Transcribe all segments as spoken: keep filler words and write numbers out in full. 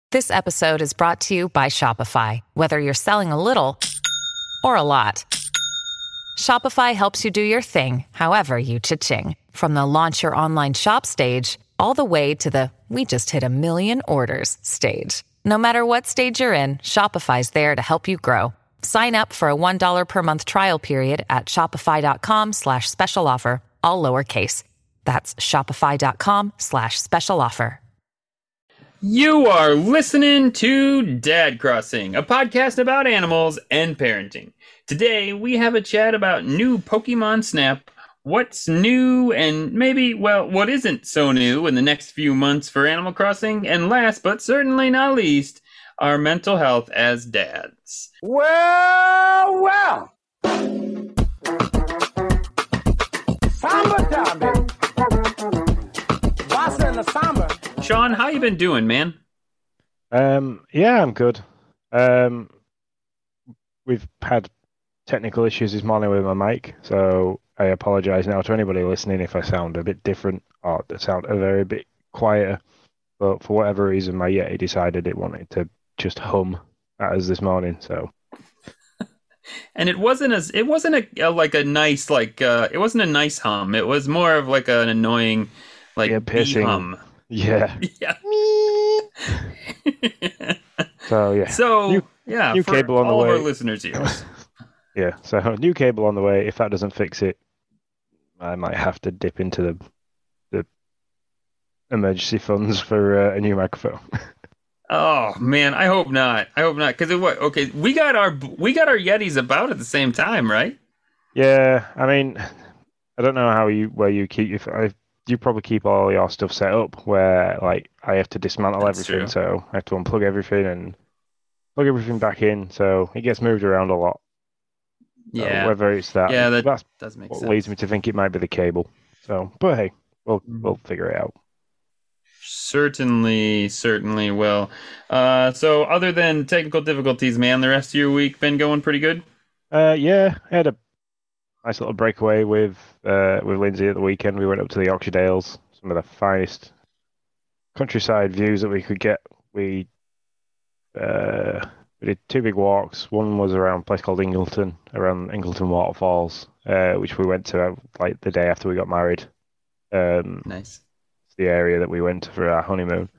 This episode is brought to you by Shopify. Whether you're selling a little or a lot, Shopify helps you do your thing, however you cha-ching. From the launch your online shop stage, all the way to the we just hit a million orders stage. No matter what stage you're in, Shopify's there to help you grow. Sign up for a one dollar per month trial period at shopify.com slash special offer, all lowercase. That's shopify.com slash special offer. You are listening to Dad Crossing, a podcast about animals and parenting. Today, we have a chat about new Pokemon Snap, what's new and maybe, well, what isn't so new in the next few months for Animal Crossing, and last but certainly not least, our mental health as dads. Well, well. Samba time, baby. Bossa in the samba. Sean, how you been doing, man? Um, yeah, I'm good. Um, we've had technical issues this morning with my mic, so I apologise now to anybody listening if I sound a bit different or sound a very bit quieter. But for whatever reason, my Yeti decided it wanted to just hum at us this morning. So, and it wasn't as it wasn't a, a like a nice like uh, it wasn't a nice hum. It was more of like an annoying like yeah, pissing hum. Yeah. Yeah. so yeah. So new, yeah, new for cable on all the way. of our listeners here. Yeah. So new cable on the way. If that doesn't fix it, I might have to dip into the the emergency funds for uh, a new microphone. Oh man, I hope not. I hope not, because it what? Okay, we got our we got our Yetis about at the same time, right? Yeah. I mean, I don't know how you where you keep your. I, You probably keep all your stuff set up where, like, I have to dismantle That's everything, true. so I have to unplug everything and plug everything back in, so it gets moved around a lot. Yeah. So whether it's that, Yeah, that that's does make what sense. leads me to think it might be the cable. So, but hey, we'll Mhm. we'll figure it out. Certainly, certainly will. Uh, so, other than technical difficulties, man, the rest of your week been going pretty good? Uh, yeah, I had a nice little breakaway with uh with Lindsay at the weekend. We went up to the Yorkshire Dales, some of the finest countryside views that we could get. We uh we did two big walks. One was around a place called Ingleton, around Ingleton Waterfalls, uh, which we went to uh, like the day after we got married. Um, Nice. It's the area that we went to for our honeymoon.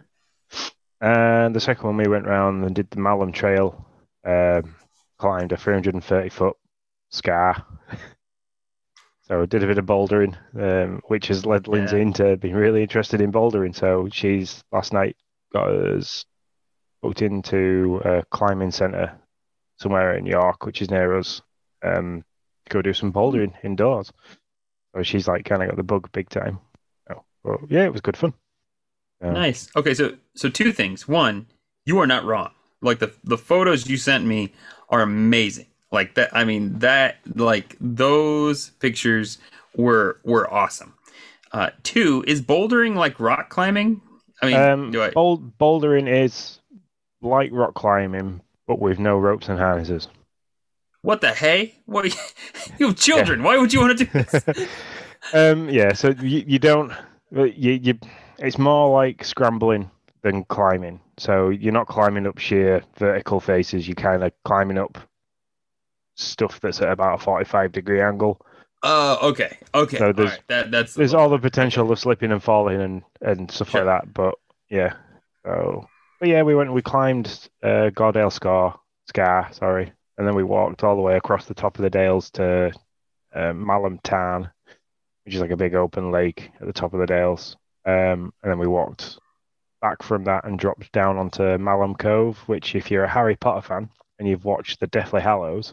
And the second one, we went round and did the Malham Trail, um, climbed a three hundred thirty foot scar. So I did a bit of bouldering, um, which has led Yeah. Lindsay into being really interested in bouldering. So she's last night got us booked into a climbing centre somewhere in York, which is near us, um, to go do some bouldering indoors. So she's like kind of got the bug big time. So, but yeah, it was good fun. Um, Nice. Okay, so so two things. One, you are not wrong. Like the the photos you sent me are amazing. Like that. I mean that. Like those pictures were were awesome. Uh, two, is bouldering like rock climbing? I mean, Um, do I? boul- bouldering is like rock climbing, but with no ropes and harnesses. What the hey? What? You have children. Why would you want to do this? um, yeah, so you, you don't. You, you It's more like scrambling than climbing. So you're not climbing up sheer vertical faces. You're kind of climbing up stuff that's at about a forty-five degree angle. Oh, okay, okay. So All there's- right. That that's There's all the potential of slipping and falling and, and stuff Sure. like that. But yeah, so but yeah, we went. We climbed uh, Gordale Scar, Scar, sorry, and then we walked all the way across the top of the Dales to uh, Malham Tarn, which is like a big open lake at the top of the Dales. Um, and then we walked back from that and dropped down onto Malham Cove, which, if you're a Harry Potter fan and you've watched the Deathly Hallows,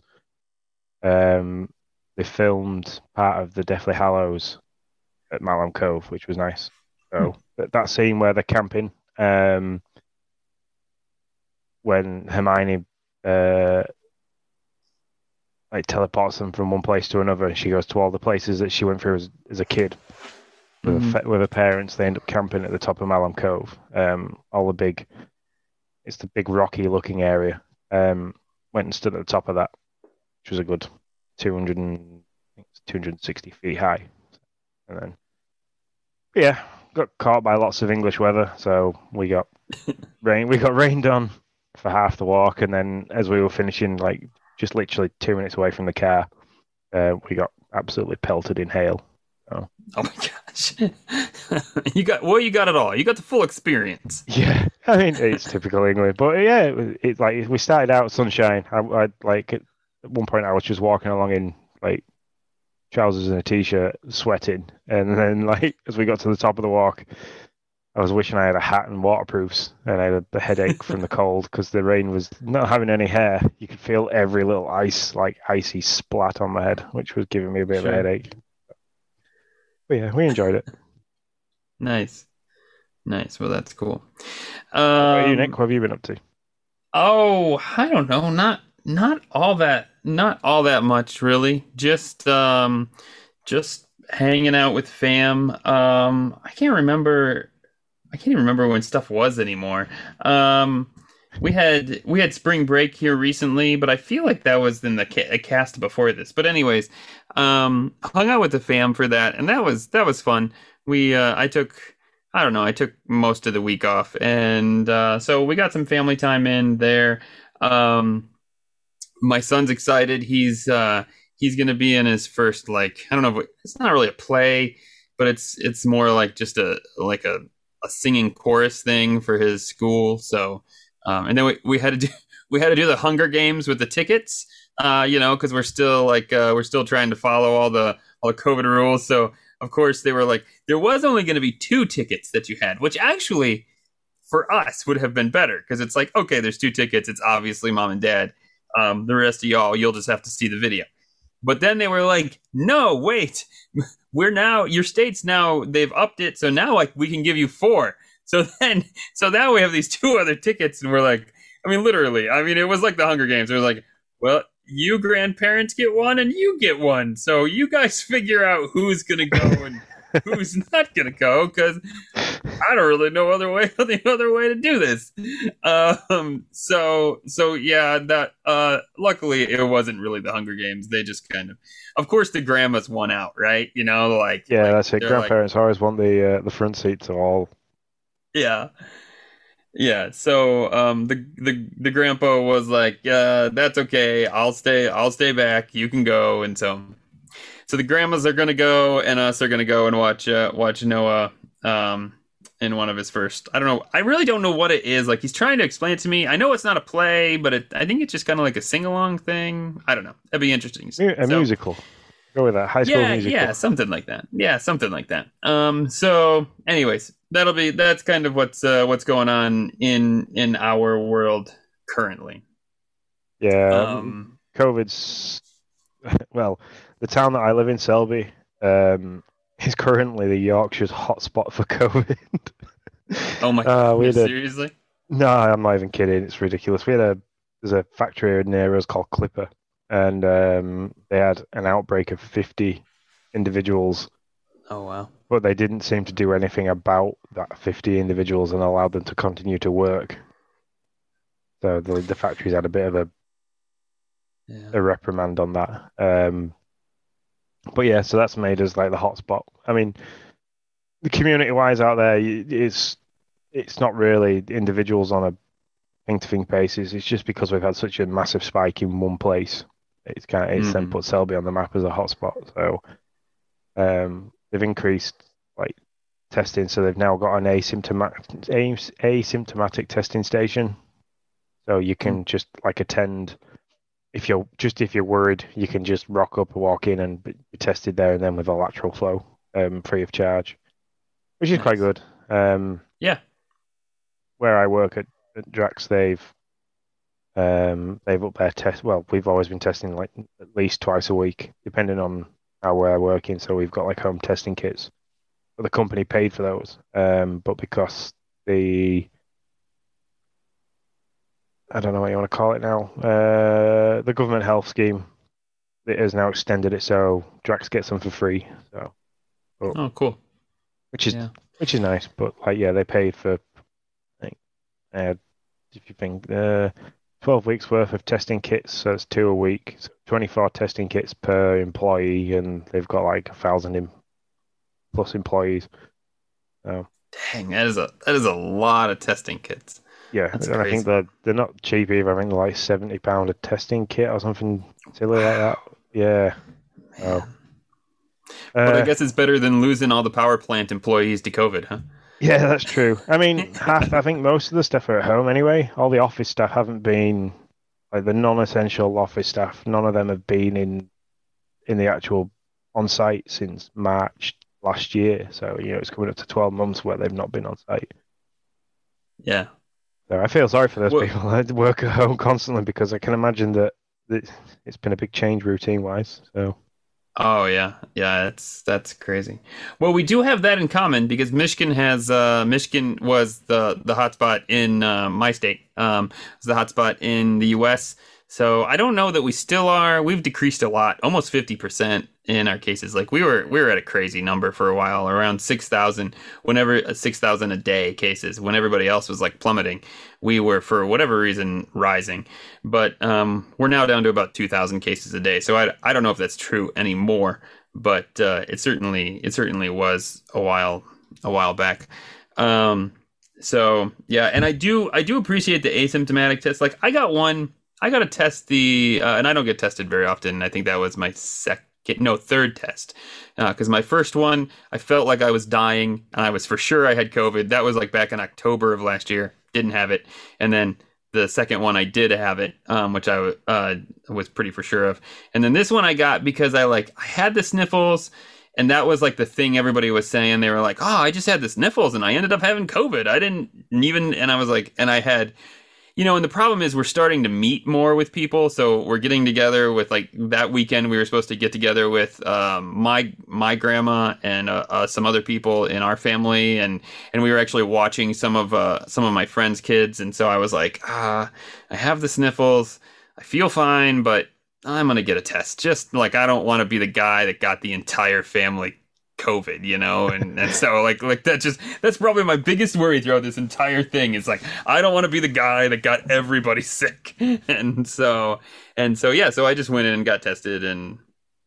um, they filmed part of the Deathly Hallows at Malham Cove, which was nice. So that, that scene where they're camping, um, when Hermione uh, like teleports them from one place to another, and she goes to all the places that she went through as, as a kid. With, Mhm. her, fa- with her parents, they end up camping at the top of Malham Cove. Um, all the big, it's the big rocky looking area. Um, went and stood at the top of that, which was a good two hundred and, I think it's two hundred sixty feet high. And then, yeah, got caught by lots of English weather, so we got rain. We got rained on for half the walk, and then as we were finishing, like just literally two minutes away from the car, uh, we got absolutely pelted in hail. So. Oh my gosh! You got well, you got it all. You got the full experience. Yeah, I mean it's typical England, but yeah, it was, it's like we started out sunshine. I, I like at one point I was just walking along in like trousers and a t-shirt, sweating, and then like as we got to the top of the walk, I was wishing I had a hat and waterproofs, and I had a headache from the cold because the rain was not having any hair. You could feel every little ice, like icy splat on my head, which was giving me a bit Sure. of a headache. But yeah, we enjoyed it. Nice, nice. Well, that's cool. What about you, Um, Nick? What have you been up to? Oh, I don't know. Not not all that not all that much really. Just um just hanging out with fam. Um I can't remember I can't even remember when stuff was anymore. Um we had we had spring break here recently, but I feel like that was in the ca- a cast before this. But anyways, um hung out with the fam for that, and that was that was fun. We uh I took I don't know. I took most of the week off, and uh, so we got some family time in there. Um, my son's excited. He's uh, he's going to be in his first, like, I don't know if it, it's not really a play, but it's it's more like just a like a, a singing chorus thing for his school. So um, and then we, we had to do we had to do the Hunger Games with the tickets. Uh, you know, because we're still like uh, we're still trying to follow all the all the COVID rules. So of course they were like, there was only going to be two tickets that you had, which actually for us would have been better, because it's like, okay, there's two tickets. It's obviously mom and dad. Um, the rest of y'all, you'll just have to see the video. But then they were like, no, wait, we're now, your state's now, they've upped it. So now like we can give you four. So then, so now we have these two other tickets, and we're like, I mean, literally, I mean, it was like the Hunger Games. It was like, well, you grandparents get one and you get one. So you guys figure out who's going to go and who's not going to go, because I don't really know other way the other way to do this. Um, so so yeah, that uh, luckily it wasn't really the Hunger Games. They just kind of, of course, the grandmas won out, right? You know, like Yeah, like, that's it. they're Grandparents like, always want the uh, the front seat to all. yeah. Yeah, so um, the the the grandpa was like, uh, "That's okay. I'll stay. I'll stay back. You can go." And so, so the grandmas are gonna go, and us are gonna go and watch uh, watch Noah um, in one of his first. I don't know. I really don't know what it is. Like, he's trying to explain it to me. I know it's not a play, but it, I think it's just kind of like a sing along thing. I don't know. That'd be interesting. Mu- A So- musical. Go with that. High school yeah, musical. yeah, something like that. Yeah, something like that. Um, so, anyways, that'll be that's kind of what's uh, what's going on in in our world currently. Yeah. Um, COVID's well, the town that I live in, Selby, um, is currently the Yorkshire's hotspot for COVID. oh my Uh, god, we had a- seriously? No, I'm not even kidding. It's ridiculous. We had a there's a factory near us called Clipper, and um, they had an outbreak of fifty individuals, Oh wow. but they didn't seem to do anything about that fifty individuals and allowed them to continue to work. So the the factory's had a bit of a, Yeah. a reprimand on that. Um, but yeah, so that's made us like the hotspot. I mean, the community-wise out there, y- it's it's not really individuals on a thing-to-thing basis. It's just because we've had such a massive spike in one place. It's kind of it's then Mhm. put Selby on the map as a hotspot. So um, they've increased like testing, so they've now got an asymptomatic as- asymptomatic testing station. So you can just like attend if you're just if you're worried, you can just rock up, walk in, and be be tested there, and then with a lateral flow, um, free of charge, which is quite Nice. good. Um, Yeah. where I work at, at Drax, they've um, they've up their test. Well, we've always been testing like at least twice a week, depending on how we're working. So we've got like home testing kits, but the company paid for those. Um, but because the I don't know what you want to call it now, uh, the government health scheme, it has now extended it so Drax gets them for free. So, Oh, cool. which is Yeah. which is nice. But like, yeah, they paid for, I think, uh, if you think, uh, twelve weeks worth of testing kits, so it's two a week, so twenty-four testing kits per employee, and they've got like a thousand in, plus employees. So Dang, that is a that is a lot of testing kits. Yeah, That's and I think crazy. they're they're not cheap either. I think they're like seventy pound a testing kit or something silly like that. Yeah. Oh. Man. But I Uh, guess it's better than losing all the power plant employees to COVID, huh? yeah, that's true. I mean, half. I think most of the stuff are at home anyway. All the office staff haven't been like the non-essential office staff. None of them have been in in the actual on site since March last year. So you know, it's coming up to twelve months where they've not been on site. Yeah. So I feel sorry for those Well, people that work at home constantly because I can imagine that that it's been a big change routine wise. So oh yeah, yeah, that's that's crazy. Well, we do have that in common because Michigan has uh, Michigan was the the hotspot in uh, my state. Um, was the hotspot in the U S. So I don't know that we still are. We've decreased a lot, almost fifty percent in our cases. Like we were we were at a crazy number for a while, around six thousand. Whenever uh, six thousand a day cases, when everybody else was like plummeting, we were for whatever reason rising. But um, we're now down to about two thousand cases a day. So I, I don't know if that's true anymore, but uh, it certainly it certainly was a while a while back. Um, so yeah, and I do I do appreciate the asymptomatic test. Like I got one. I got to test the, uh, and I don't get tested very often. I think that was my second, no, third test. Because uh, my first one, I felt like I was dying, and I was for sure I had COVID. That was like back in October of last year. Didn't have it. And then the second one, I did have it, um, which I uh, was pretty for sure of. And then this one I got because I like, I had the sniffles, and that was like the thing everybody was saying. They were like, oh, I just had the sniffles, and I ended up having COVID. I didn't even, and I was like, and I had... You know, and the problem is we're starting to meet more with people. So we're getting together with like that weekend we were supposed to get together with um, my my grandma and uh, uh, some other people in our family, and and we were actually watching some of uh, some of my friends' kids. And so I was like, ah, I have the sniffles. I feel fine, but I'm gonna get a test. Just like I don't want to be the guy that got the entire family COVID, you know, and, and so like like that just that's probably my biggest worry throughout this entire thing is like I don't want to be the guy that got everybody sick. And so and so yeah, so I just went in and got tested, and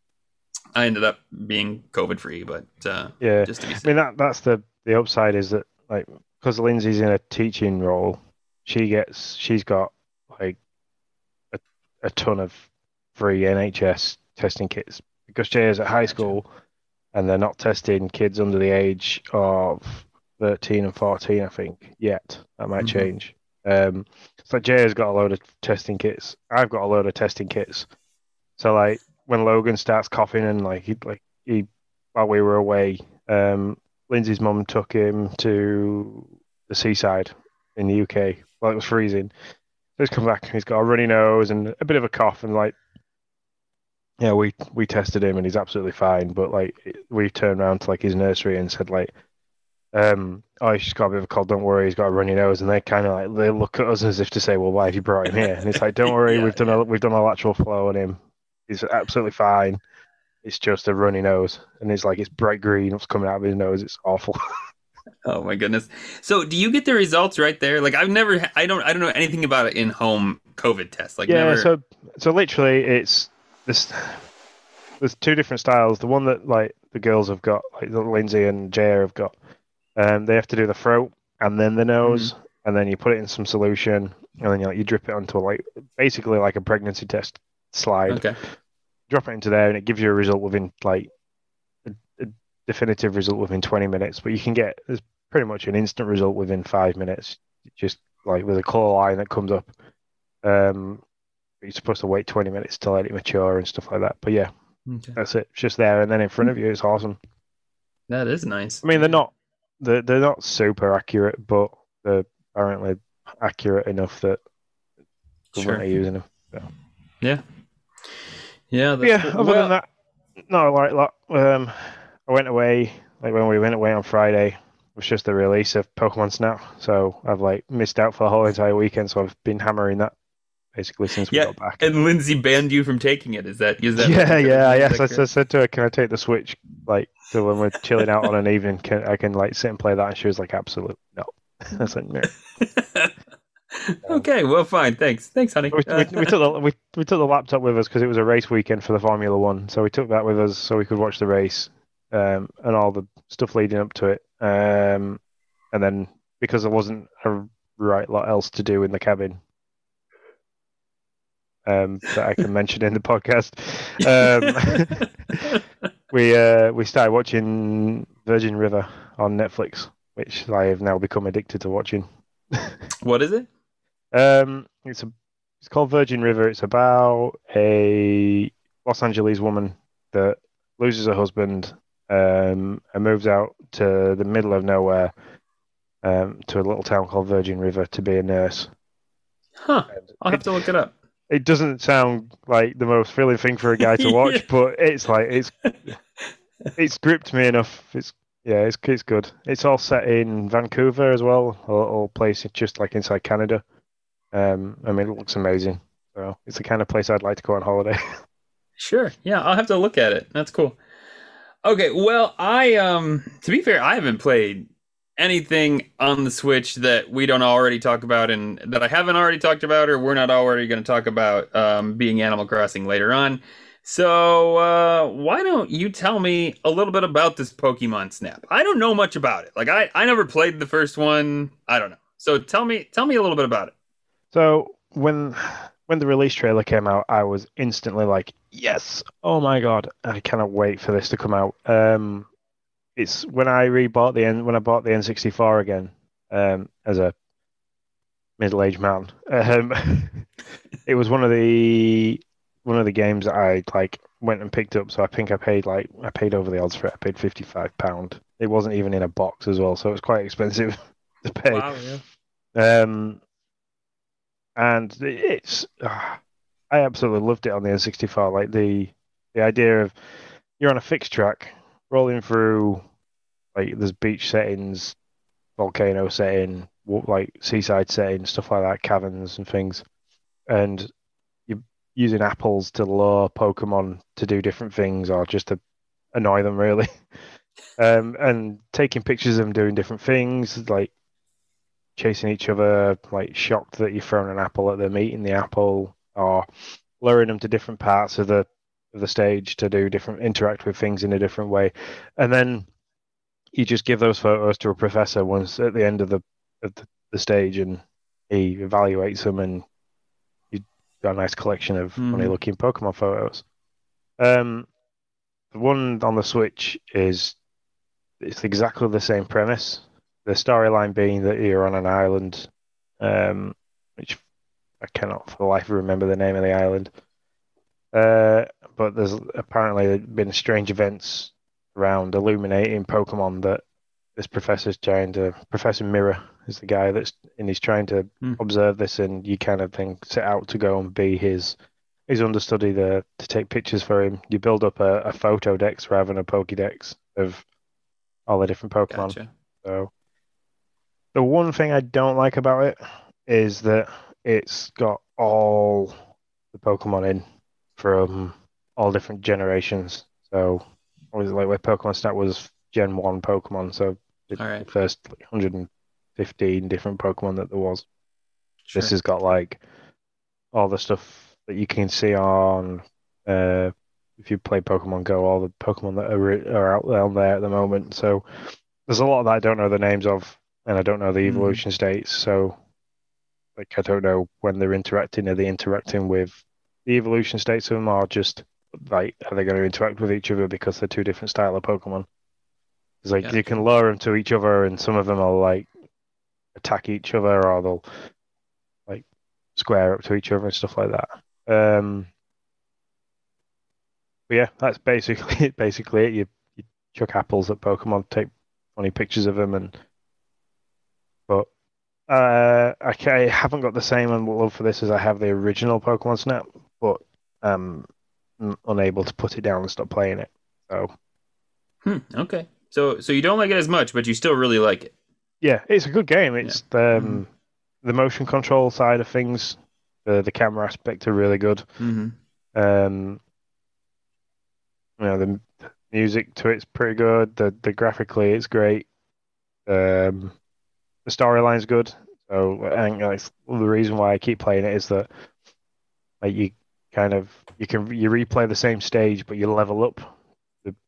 I ended up being COVID free, but uh yeah, just to be I safe. mean that that's the the upside is that like because Lindsay's in a teaching role, she gets she's got like a, a ton of free N H S testing kits because Jay is at high school. And they're not testing kids under the age of thirteen and fourteen, I think, yet. That might Mm-hmm. change. Um, so Jay has got a load of testing kits. I've got a load of testing kits. So like when Logan starts coughing and like he like he while we were away, um, Lindsay's mum took him to the seaside in the U K while it was freezing. So he's come back and he's got a runny nose and a bit of a cough, and like yeah, we we tested him and he's absolutely fine. But like we turned around to like his nursery and said like, um, oh, he's just got a bit of a cold. Don't worry, he's got a runny nose. And they kind of like they look at us as if to say, well, why have you brought him here? And it's like, don't worry, Yeah, we've done yeah. a we've done a lateral flow on him. He's absolutely fine. It's just a runny nose, and it's like it's bright green. What's coming out of his nose? It's awful. Oh my goodness. So do you get the results right there? Like I've never I don't I don't know anything about an in-home COVID test. Like Yeah, never. so so literally it's this there's two different styles. The one that like the girls have got, like Lindsay and Jay have got, um, they have to do the throat and then the nose, and then you put it in some solution, and then you like you drip it onto like basically like a pregnancy test slide. Okay. Drop it into there, and it gives you a result within like a, a definitive result within twenty minutes. But you can get there's pretty much an instant result within five minutes, just like with a colour line that comes up. Um, you're supposed to wait twenty minutes to let it mature and stuff like that. But yeah, Okay. that's it. It's just there and then in front of you. It's awesome. That is nice. I mean, they're not they're, they're not super accurate, but they're apparently accurate enough that government Sure. are using them. Yeah. Yeah. But That's yeah, cool. other Well, than that, no, like that. Um, I went away like when we went away on Friday. It was just the release of Pokemon Snap, so I've like missed out for the whole entire weekend. So I've been hammering that basically since we yeah, got back. and Lindsay banned you from taking it. Is that is that? Yeah, is that- yeah, is yes. that I correct? s- said to her, "Can I take the Switch? Like, so when we're chilling out on an evening, can I can like sit and play that?" And she was like, "Absolutely no." I was like, "No." Okay, well, fine. Thanks, thanks, honey. We, we, we took the we, we took the laptop with us because it was a race weekend for the Formula One, so we took that with us so we could watch the race, um, and all the stuff leading up to it. Um, and then because there wasn't a right lot else to do in the cabin, um, that I can mention in the podcast, um, we uh, we started watching Virgin River on Netflix, which I have now become addicted to watching. What is it? Um, it's a it's called Virgin River. It's about a Los Angeles woman that loses her husband, um, and moves out to the middle of nowhere, um, to a little town called Virgin River to be a nurse. Huh. And I'll have it, to look it up. it doesn't sound like the most thrilling thing for a guy to watch, Yeah. but it's like it's it's gripped me enough. It's yeah, it's it's good. It's all set in Vancouver as well, a little place just like inside Canada. Um, I mean, it looks amazing. So it's the kind of place I'd like to go on holiday. Sure. Yeah, I'll have to look at it. That's cool. Okay, well, I um to be fair, I haven't played anything on the Switch that we don't already talk about and that I haven't already talked about or we're not already going to talk about, um, being Animal Crossing later on. So, uh, why don't you tell me a little bit about this Pokemon Snap? I don't know much about it. Like I I never played the first one. I don't know. So tell me tell me a little bit about it. So when when the release trailer came out, I was instantly like, yes, oh my God, I cannot wait for this to come out. Um, it's when I rebought the N when I bought the N sixty-four again, um, as a middle-aged man. Um, it was one of the one of the games that I like went and picked up. So I think I paid like I paid over the odds for it. I paid fifty-five pound. It wasn't even in a box as well, so it was quite expensive to pay. Wow, yeah. Um, and it's uh, I absolutely loved it on the N sixty-four. Like the the idea of you're on a fixed track, rolling through, like there's beach settings, volcano setting, wa- like seaside setting, stuff like that, caverns and things, and you're using apples to lure Pokemon to do different things or just to annoy them, really. Um, and taking pictures of them doing different things, like chasing each other, like shocked that you've thrown an apple at them, eating the apple, or luring them to different parts of the of the stage to do different interact with things in a different way, and then you just give those photos to a professor once at the end of the of the, the stage, and he evaluates them, and you got a nice collection of Mhm. funny looking Pokemon photos. Um, the one on the Switch is it's exactly the same premise. The storyline being that you're on an island, um, which I cannot for the life of remember the name of the island. Uh, but there's apparently been strange events around illuminating Pokemon that this professor's trying to. Professor Mirror is the guy that's and he's trying to Hmm. observe this, and you kind of then set out to go and be his his understudy there to take pictures for him. You build up a, a photo dex rather than a Pokédex of all the different Pokemon. Gotcha. So the one thing I don't like about it is that it's got all the Pokemon in from all different generations. So what was it like where Pokemon Snap was Gen one Pokemon, so the All right. first like, one hundred fifteen different Pokemon that there was. Sure. This has got like all the stuff that you can see on uh if you play Pokemon Go, all the Pokemon that are are out there, there at the moment. So there's a lot that I don't know the names of, and I don't know the Mhm. evolution states. So like I don't know when they're interacting. Are they interacting with the evolution states of them, or just like are they going to interact with each other because they're two different style of Pokemon? It's like you can lure them to each other, and some of them will like attack each other, or they'll like square up to each other and stuff like that. Um, but yeah, that's basically it. Basically, it. You, you chuck apples at Pokemon, take funny pictures of them, and but uh, I, ca- I haven't got the same love for this as I have the original Pokemon Snap, but um, I'm unable to put it down and stop playing it. So Hmm. Okay. So so you don't like it as much, but you still really like it. yeah, it's a good game. It's um, Mhm. the motion control side of things, the the camera aspect are really good. Mm-hmm. Um, you know, the music to it's pretty good. The the graphically it's great. Um, the storyline's good. So I think that's the reason why I keep playing it is that like you kind of you can you replay the same stage, but you level up. The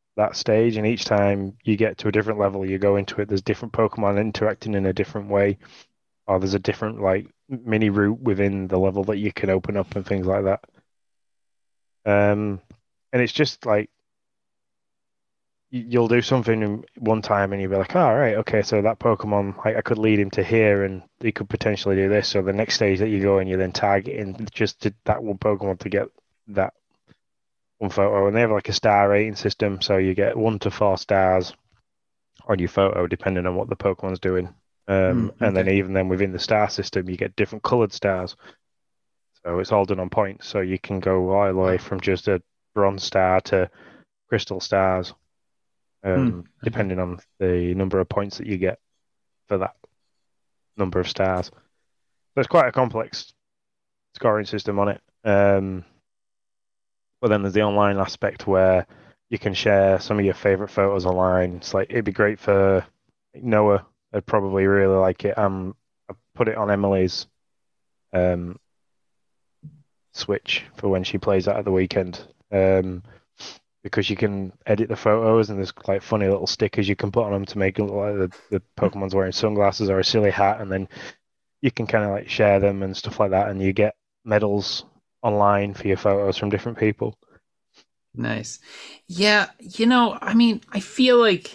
that stage, and each time you get to a different level, you go into it. There's different Pokemon interacting in a different way, or there's a different like mini route within the level that you can open up and things like that. Um, and it's just like you'll do something one time and you'll be like, oh, all right, okay, so that Pokemon, I, I could lead him to here and he could potentially do this. So the next stage that you go in, you then tag it in just to that one Pokemon to get that one photo. And they have like a star rating system. So you get one to four stars on your photo, depending on what the Pokemon's doing. Um, Mm, and then okay. even then within the star system, you get different colored stars. So it's all done on points. So you can go all the way from just a bronze star to crystal stars. Hmm, Um, okay. depending on the number of points that you get for that number of stars. So it's quite a complex scoring system on it. Um, but then there's the online aspect where you can share some of your favorite photos online. It's like it'd be great for Noah. I'd probably really like it. Um, I put it on Emily's um Switch for when she plays that at the weekend. Um, because you can edit the photos and there's like funny little stickers you can put on them to make it look like the, the Pokemon's wearing sunglasses or a silly hat, and then you can kind of like share them and stuff like that, and you get medals online for your photos from different people. Nice. Yeah, you know, I mean, I feel like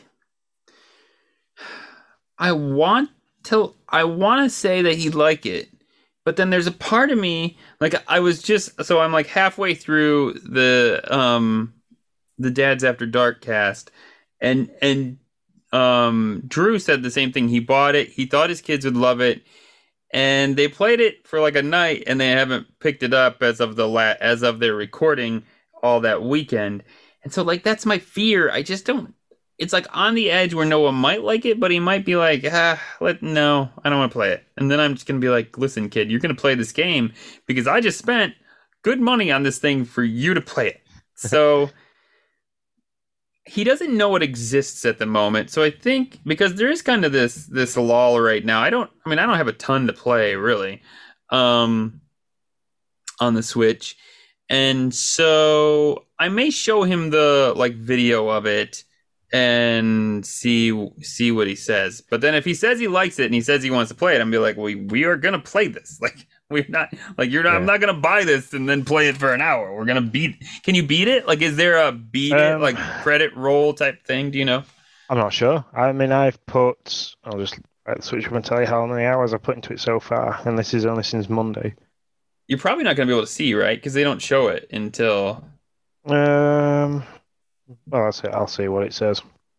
I want to I want to say that he'd like it, but then there's a part of me like I was just so I'm like halfway through the um the Dads After Dark cast, and and um Drew said the same thing. He bought it. He thought his kids would love it, and they played it for like a night, and they haven't picked it up as of the la- as of their recording all that weekend. And so like that's my fear. I just don't. It's like on the edge where Noah might like it, but he might be like, ah, let no, I don't want to play it. And then I'm just gonna be like, listen, kid, you're gonna play this game because I just spent good money on this thing for you to play it. So he doesn't know it exists at the moment. So I think because there is kind of this this lull right now. I don't. I mean, I don't have a ton to play really, um, on the Switch, and so I may show him the like video of it and see see what he says. But then if he says he likes it and he says he wants to play it, I'm gonna be like, we we are gonna play this. Like we're not like you're not. I'm Yeah. not gonna buy this and then play it for an hour. We're gonna beat. Can you beat it? Like, is there a beat it Um, like credit roll type thing? Do you know? I'm not sure. I mean, I've put. I'll just uh, switch up and tell you how many hours I've put into it so far, and this is only since Monday. You're probably not gonna be able to see, right? Because they don't show it until. Um, well, that's it. I'll see what it says.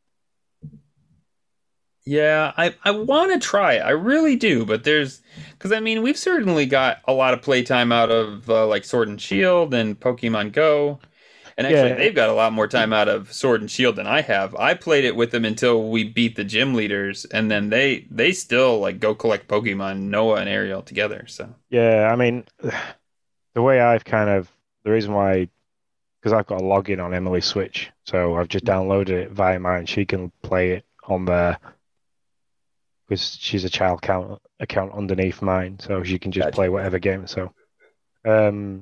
Yeah, I, I want to try it. I really do, but there's because I mean we've certainly got a lot of playtime out of uh, like Sword and Shield and Pokemon Go, and actually Yeah, they've got a lot more time out of Sword and Shield than I have. I played it with them until we beat the gym leaders, and then they they still like go collect Pokemon, Noah and Ariel together. So yeah. I mean, the way I've kind of the reason why because I've got a login on Emily's Switch, so I've just downloaded it via mine. She can play it on there because she's a child account account underneath mine, so she can just gotcha. play whatever game. So, um,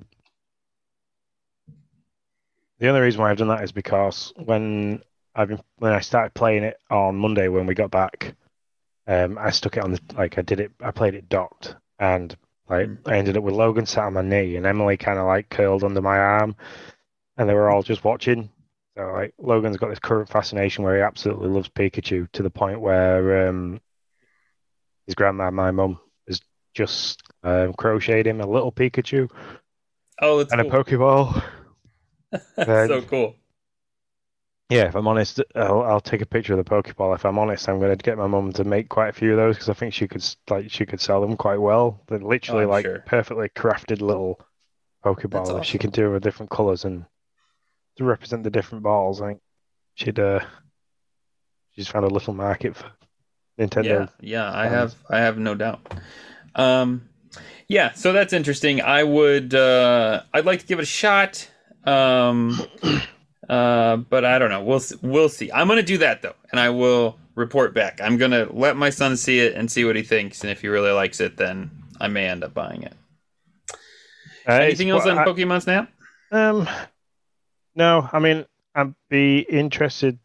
the only reason why I've done that is because when I've been when I started playing it on Monday when we got back, um, I stuck it on the like I did it. I played it docked, and like Mm. I ended up with Logan sat on my knee and Emily kind of like curled under my arm, and they were all just watching. So like Logan's got this current fascination where he absolutely loves Pikachu to the point where um, his grandma, my mum, has just um, crocheted him a little Pikachu Oh, that's and a cool. Pokeball. That's so And cool. yeah, if I'm honest, I'll, I'll take a picture of the Pokeball. If I'm honest, I'm going to get my mum to make quite a few of those because I think she could s- like she could sell them quite well. They're Oh, literally I'm like sure. perfectly crafted little That's Pokeball that she awesome. can do with different colors and to represent the different balls. I think she'd uh, she's found a little market for Yeah, Nintendo yeah, I have fans. I have no doubt. Um, yeah, so that's interesting. I would uh I'd like to give it a shot. Um uh but I don't know. We'll s- we'll see. I'm going to do that though, and I will report back. I'm going to let my son see it and see what he thinks, and if he really likes it then I may end up buying it. Uh, it's Anything else well, on I, Pokemon Snap? um no, I mean I'd be interested.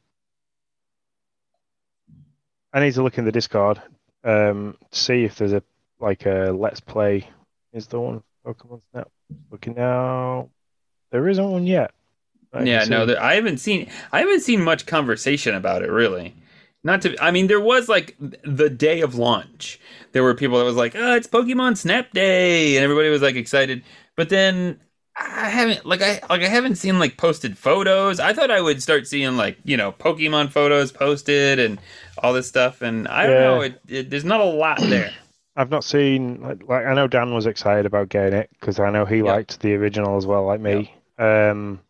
I need to look in the Discord, um, see if there's a like a Let's Play. Is the one Pokemon Snap? Looking now, there isn't one yet. I can Yeah, no, see. there, I haven't seen I haven't seen much conversation about it really. Not to, I mean, there was like the day of launch. There were people that was like, "Oh, it's Pokemon Snap Day," and everybody was like excited. But then I haven't like I like I haven't seen like posted photos. I thought I would start seeing like you know Pokemon photos posted and all this stuff, and I don't know. Yeah, It, it there's not a lot there. I've not seen like, like I know Dan was excited about getting it because I know he Yep. liked the original as well, like Yep. me. Um,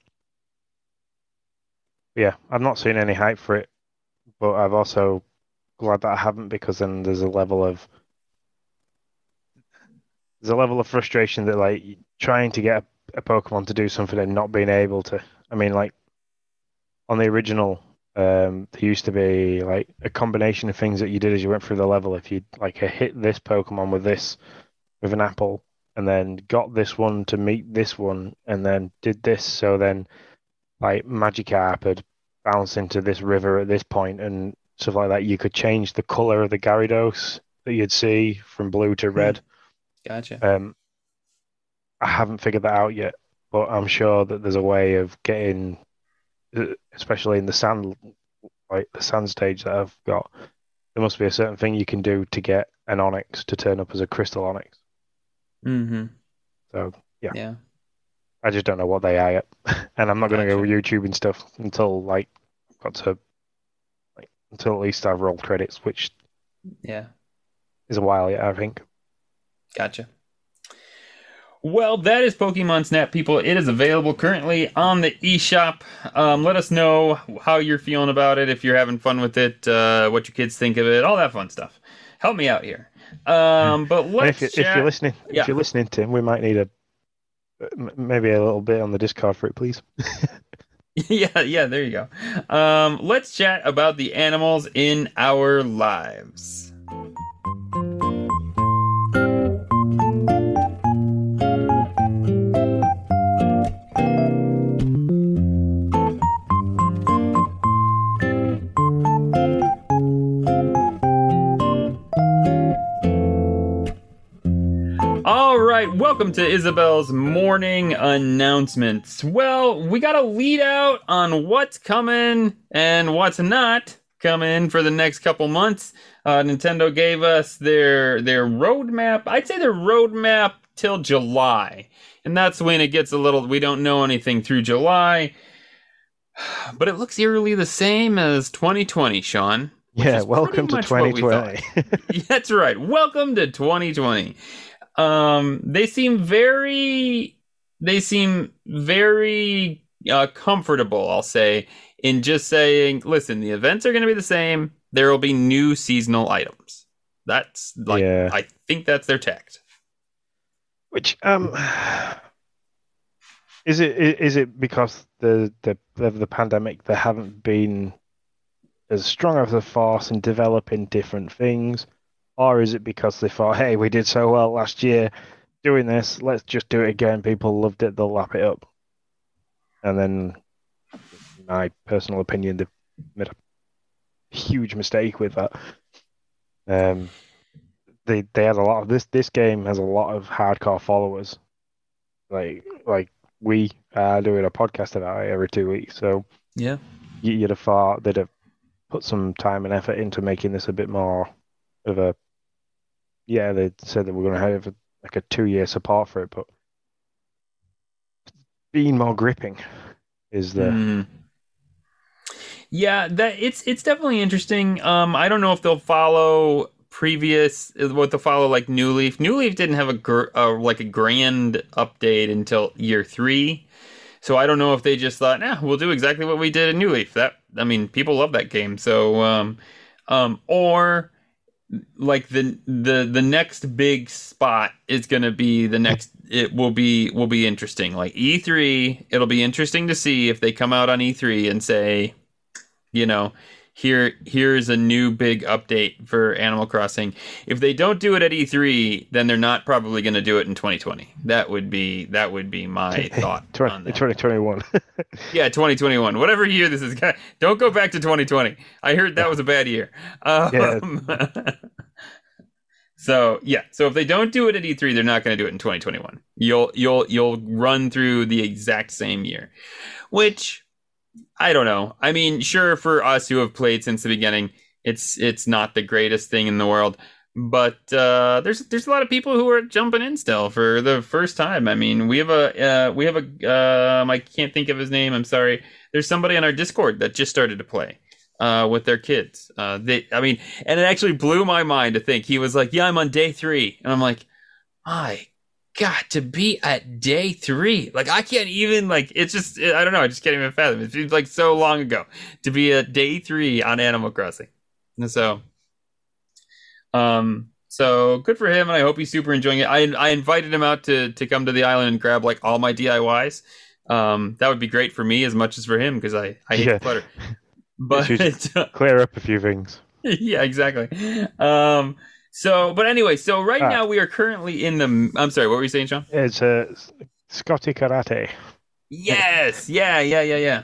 yeah, I've not seen any hype for it, but I've also glad that I haven't because then there's a level of there's a level of frustration that like trying to get a, a Pokemon to do something and not being able to. I mean, like on the original, um, there used to be like a combination of things that you did as you went through the level. If you like hit this Pokemon with this with an apple, and then got this one to meet this one, and then did this, so then like Magikarp had bounced into this river at this point and stuff like that. You could change the color of the Gyarados that you'd see from blue to red. Gotcha. Um, I haven't figured that out yet, but I'm sure that there's a way of getting, uh, especially in the sand, like the sand stage that I've got, there must be a certain thing you can do to get an Onyx to turn up as a Crystal Onyx. Mm-hmm. So yeah, Yeah. I just don't know what they are yet, and I'm not going to go Gotcha. YouTube and stuff until like got to like until at least I've rolled credits, which Yeah. is a while yet, I think. Gotcha. Well, that is Pokemon Snap, people. It is available currently on the eShop. Um, let us know how you're feeling about it, if you're having fun with it, uh, what your kids think of it, all that fun stuff. Help me out here. Um, but And let's if you, if you're chat. listening, Yeah. if you're listening, Tim, we might need a m- maybe a little bit on the Discord for it, please. yeah, yeah, there you go. Um, let's chat about the animals in our lives. All right, welcome to Isabel's morning announcements. Well, we got a lead out on what's coming and what's not coming for the next couple months. Uh, Nintendo gave us their their roadmap. I'd say their roadmap till July, and that's when it gets a little. We don't know anything through July, but it looks eerily the same as twenty twenty, Sean. which Yeah, is welcome pretty to much what we thought. twenty twenty. That's right. Welcome to twenty twenty. Um, they seem very, they seem very uh, comfortable, I'll say, in just saying, listen, the events are going to be the same. There will be new seasonal items. That's like, Yeah. I think that's their tact. Which um, is it i- is it because the the of the pandemic they haven't been as strong as a force in developing different things, or is it because they thought, hey, we did so well last year doing this, let's just do it again. People loved it, they'll lap it up. And then, in my personal opinion, they've made a huge mistake with that. Um, they they had a lot of this. This game has a lot of hardcore followers. Like like we are doing a podcast about it every two weeks, so Yeah. you, you'd have thought they'd have put some time and effort into making this a bit more of a. Yeah, they said that we're going to have a, like a two-year support for it, but being more gripping is the. Mm. Yeah, that it's it's definitely interesting. Um, I don't know if they'll follow previous what they'll follow like New Leaf. New Leaf didn't have a gr- uh, like a grand update until year three, so I don't know if they just thought, nah, we'll do exactly what we did in New Leaf. That I mean, people love that game, so um, um, or like the the the next big spot is going to be the next. It will be will be interesting. Like E three, it'll be interesting to see if they come out on E three and say, you know, here here's a new big update for Animal Crossing. If they don't do it at E three, then they're not probably going to do it in twenty twenty. That would be that would be my thought on that. twenty twenty-one. Yeah, twenty twenty-one. Whatever year this is. Don't go back to twenty twenty. I heard that was a bad year. Um, yeah. So yeah, so if they don't do it at E three, they're not going to do it in twenty twenty-one. You'll you'll you'll run through the exact same year, which I don't know. I mean, sure, for us who have played since the beginning, it's it's not the greatest thing in the world, but uh, there's there's a lot of people who are jumping in still for the first time. I mean, we have a uh, we have a um, I can't think of his name. I'm sorry. There's somebody on our Discord that just started to play. Uh, with their kids. Uh, they, I mean, and it actually blew my mind to think he was like, yeah, I'm on day three. And I'm like, my God, to be at day three. Like, I can't even, like, it's just, I don't know. I just can't even fathom. It seems like so long ago to be at day three on Animal Crossing. And so, um, so good for him. And I hope he's super enjoying it. I, I invited him out to, to come to the island and grab like all my D I Ys. Um, that would be great for me as much as for him because I, I hate Yeah. clutter. But clear up a few things. Yeah, exactly. Um, so, but anyway, so right Ah. now we are currently in the. I'm sorry, what were you saying, Sean? It's uh, Scotty Karate. Yes, yeah, yeah, yeah, yeah.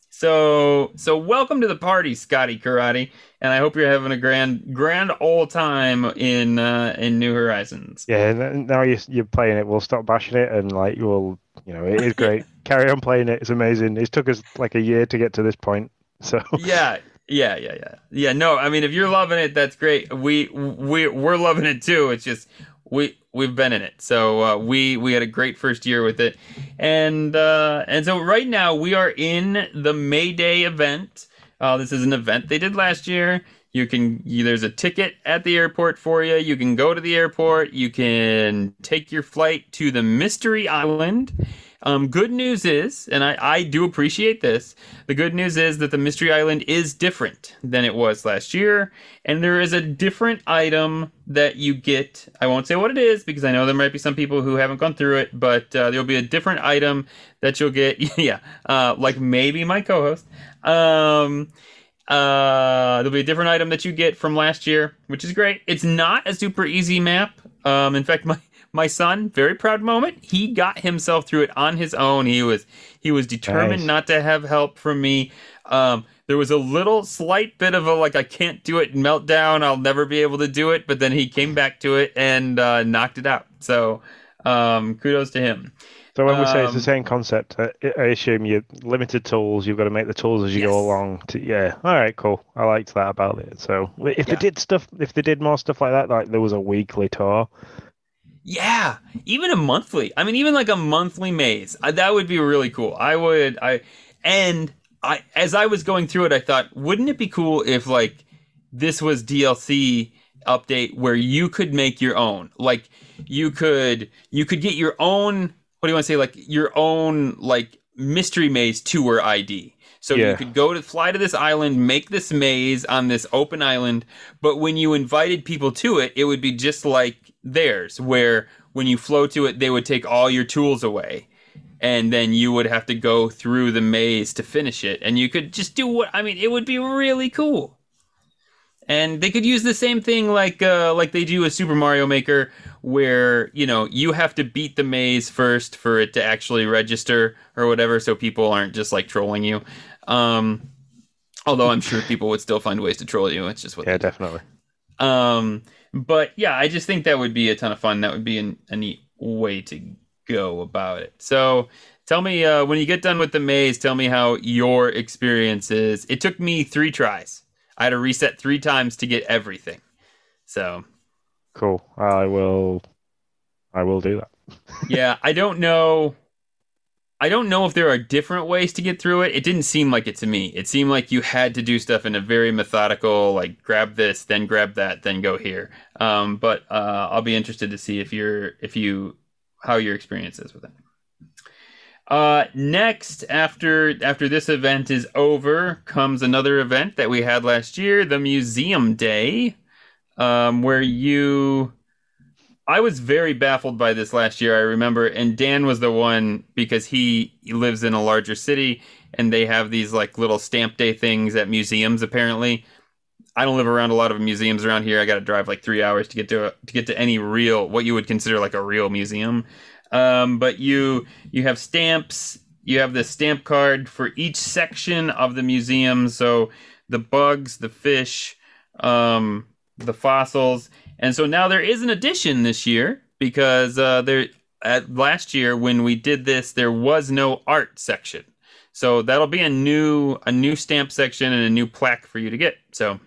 So, so welcome to the party, Scotty Karate, and I hope you're having a grand, grand old time in uh, in New Horizons. Yeah, n- now you, you're playing it, we'll stop bashing it, and like you'll, you know, it is great. Carry on playing it. It's amazing. It took us like a year to get to this point. So Yeah, yeah, yeah, yeah, yeah. No, I mean, if you're loving it, that's great. We we we're loving it too. It's just we we've been in it, so uh, we we had a great first year with it, and uh, and so right now we are in the May Day event. Uh, this is an event they did last year. You can you, there's a ticket at the airport for you. You can go to the airport. You can take your flight to the Mystery Island. Um, good news is, and I, I do appreciate this, the good news is that the Mystery Island is different than it was last year, and there is a different item that you get. I won't say what it is, because I know there might be some people who haven't gone through it, but uh, there'll be a different item that you'll get, yeah, uh, like maybe my co-host. Um, uh, there'll be a different item that you get from last year, which is great. It's not a super easy map. Um, in fact, my My son, very proud moment. He got himself through it on his own. He was he was determined Nice. not to have help from me. Um, there was a little slight bit of a like I can't do it meltdown. I'll never be able to do it. But then he came back to it and uh, knocked it out. So um, kudos to him. So when we say it's the Um, same concept, I, I assume you limited tools. You've got to make the tools as you Yes. go along. To, yeah, all right, cool. I liked that about it. So if Yeah. they did stuff, if they did more stuff like that, like there was a weekly tour. Yeah, even a monthly. I mean, even like a monthly maze. Uh, that would be really cool. I would. I and I as I was going through it, I thought, wouldn't it be cool if like this was D L C update where you could make your own. Like you could you could get your own. What do you want to say? Like your own like mystery maze tour I D. So Yeah. you could go to fly to this island, make this maze on this open island, but when you invited people to it, it would be just like theirs, where when you flow to it, they would take all your tools away. And then you would have to go through the maze to finish it. And you could just do what, I mean, it would be really cool. And they could use the same thing like uh, like they do with Super Mario Maker, where, you know, you have to beat the maze first for it to actually register or whatever, so people aren't just like trolling you. Um, although I'm sure people would still find ways to troll you. It's just what Yeah, they do. definitely. Um, but yeah, I just think that would be a ton of fun. That would be an, a neat way to go about it. So tell me, uh, when you get done with the maze, tell me how your experience is. It took me three tries. I had to reset three times to get everything. So Cool. I will. I will do that. yeah, I don't know. I don't know if there are different ways to get through it. It didn't seem like it to me. It seemed like you had to do stuff in a very methodical, like grab this, then grab that, then go here. Um, but uh, I'll be interested to see if you're, if you, how your experience is with it. Uh, next, after after this event is over, comes another event that we had last year, the Museum Day, um, where you I was very baffled by this last year, I remember, and Dan was the one because he lives in a larger city and they have these like little stamp day things at museums apparently. I don't live around a lot of museums around here. I got to drive like three hours to get to a, to get to any real what you would consider like a real museum. Um, but you you have stamps. You have the stamp card for each section of the museum. So the bugs, the fish, um, the fossils. And so now there is an addition this year because uh, there at last year when we did this, there was no art section. So that'll be a new a new stamp section and a new plaque for you to get. So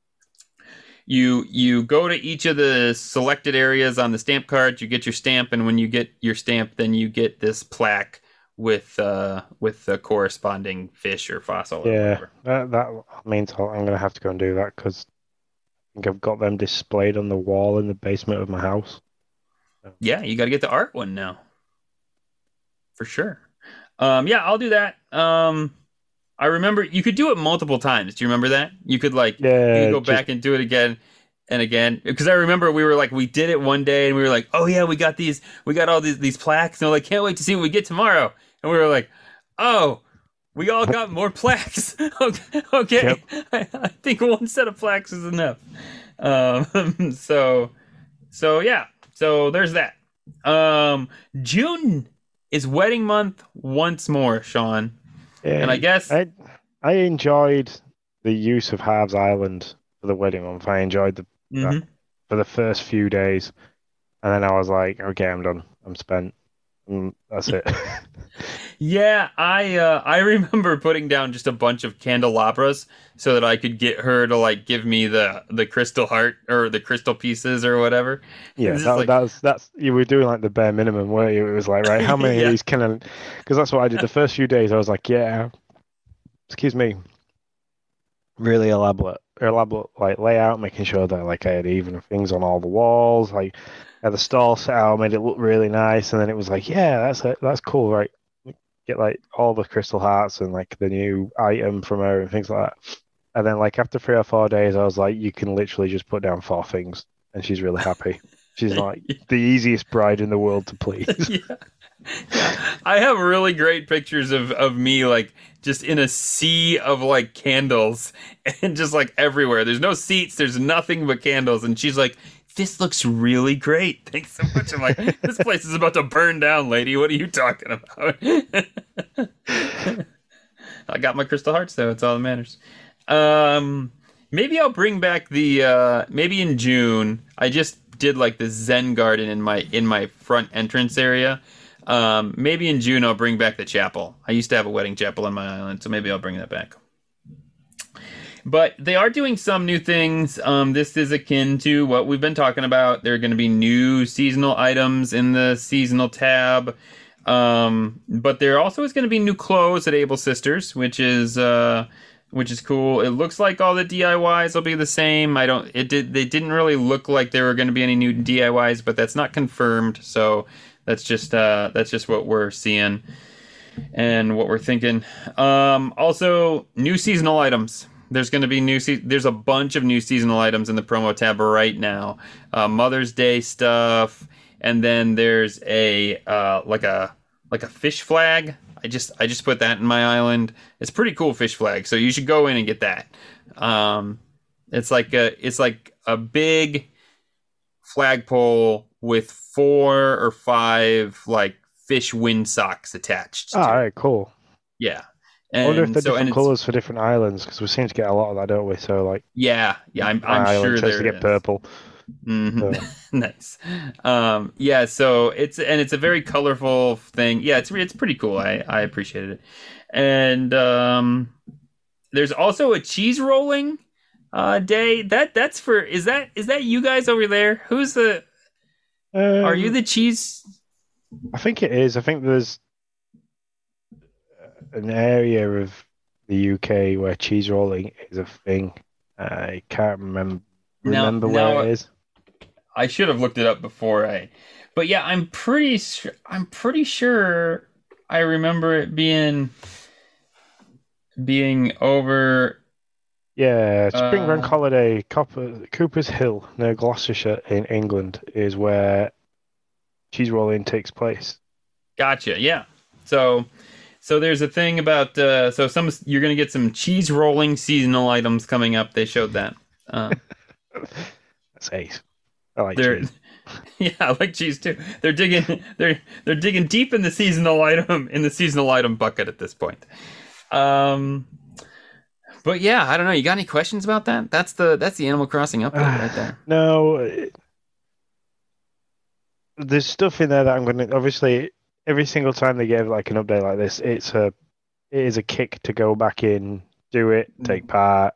you you go to each of the selected areas on the stamp card, you get your stamp, and when you get your stamp, then you get this plaque with uh, with the corresponding fish or fossil. Or Yeah, whatever. that that means I'll- I'm going to have to go and do that because I think I've got them displayed on the wall in the basement of my house. Yeah, you got to get the art one now. For sure. Um, yeah, I'll do that. Um, I remember you could do it multiple times. Do you remember that? You could like Yeah, you could go just- back and do it again and again. Because I remember we were like we did it one day and we were like, oh yeah, we got these, we got all these these plaques. And they're like, can't wait to see what we get tomorrow. And we were like, oh, we all got more plaques. okay, okay. I, I think one set of plaques is enough. Um, so, so yeah. So there's that. Um, June is wedding month once more, Sean. Yeah, And I guess I I enjoyed the use of Harv's Island for the wedding month. I enjoyed the Mhm. for the first few days, and then I was like, okay, I'm done. I'm spent. Mm, that's it. Yeah, I uh, I remember putting down just a bunch of candelabras so that I could get her to like give me the the crystal heart or the crystal pieces or whatever. Yeah, It's just that, like- that's that's you were doing like the bare minimum, weren't you? It was like, right, how many Yeah. of these can I? Because that's what I did the first few days. I was like, yeah, excuse me, really elaborate, elaborate like layout, making sure that like I had even things on all the walls, like had the stall set out, made it look really nice, and then it was like, yeah, that's it, that's cool, right? Get like all the crystal hearts and like the new item from her and things like that. And then like after three or four days, I was like, you can literally just put down four things, and she's really happy. She's like the easiest bride in the world to please. yeah. I have really great pictures of, of me like just in a sea of like candles and just like everywhere. There's no seats, there's nothing but candles, and she's like, this looks really great. Thanks so much. I'm like, this place is about to burn down, lady. What are you talking about? I got my crystal hearts though, it's all that matters. Um maybe I'll bring back the uh maybe in June. I just did like the Zen garden in my in my front entrance area. Um, maybe in June I'll bring back the chapel. I used to have a wedding chapel on my island, so maybe I'll bring that back. But they are doing some new things. Um, this is akin to what we've been talking about. There are going to be new seasonal items in the seasonal tab. Um, but there also is going to be new clothes at Able Sisters, which is uh, which is cool. It looks like all the D I Ys will be the same. I don't. It did. They didn't really look like there were going to be any new D I Ys, but that's not confirmed. So that's just uh, that's just what we're seeing and what we're thinking. Um, also, new seasonal items. There's going to be new. Se- there's a bunch of new seasonal items in the promo tab right now. Uh, Mother's Day stuff, and then there's a uh, like a like a fish flag. I just I just put that in my island. It's a pretty cool fish flag, so you should go in and get that. Um, it's like a it's like a big flagpole with four or five like fish windsocks attached. All to it. right, cool. Yeah. I wonder if And they're so- and different it's- colors for different islands because we seem to get a lot of that, don't we? So like, Yeah, yeah, I'm, my I'm island sure tends there to get is. purple. Mhm. So- Nice. Um, yeah, so it's and it's a very colorful thing. Yeah, it's it's pretty cool. I I appreciated it. And um, there's also a cheese rolling uh, day. That that's for is that is that you guys over there? Who's the? Are you Um, the cheese? I think it is. I think there's an area of the U K where cheese rolling is a thing. I can't remember Now- remember now- where it is. I should have looked it up before I, but yeah, I'm pretty sure. I'm pretty sure I remember it being being over Yeah, Spring Bank Uh, Holiday, Copper, Cooper's Hill near Gloucestershire in England is where cheese rolling takes place. gotcha. Yeah. So, so there's a thing about uh, so some you're gonna get some cheese rolling seasonal items coming up. They showed that. Uh, That's ace. I like they're cheese. yeah, I like cheese too. They're digging they're they're digging deep in the seasonal item in the seasonal item bucket at this point. Um, but yeah, I don't know. You got any questions about that? That's the that's the Animal Crossing update right there. No, it- there's stuff in there that I'm gonna obviously every single time they give like an update like this, it's a it is a kick to go back in, do it, take part.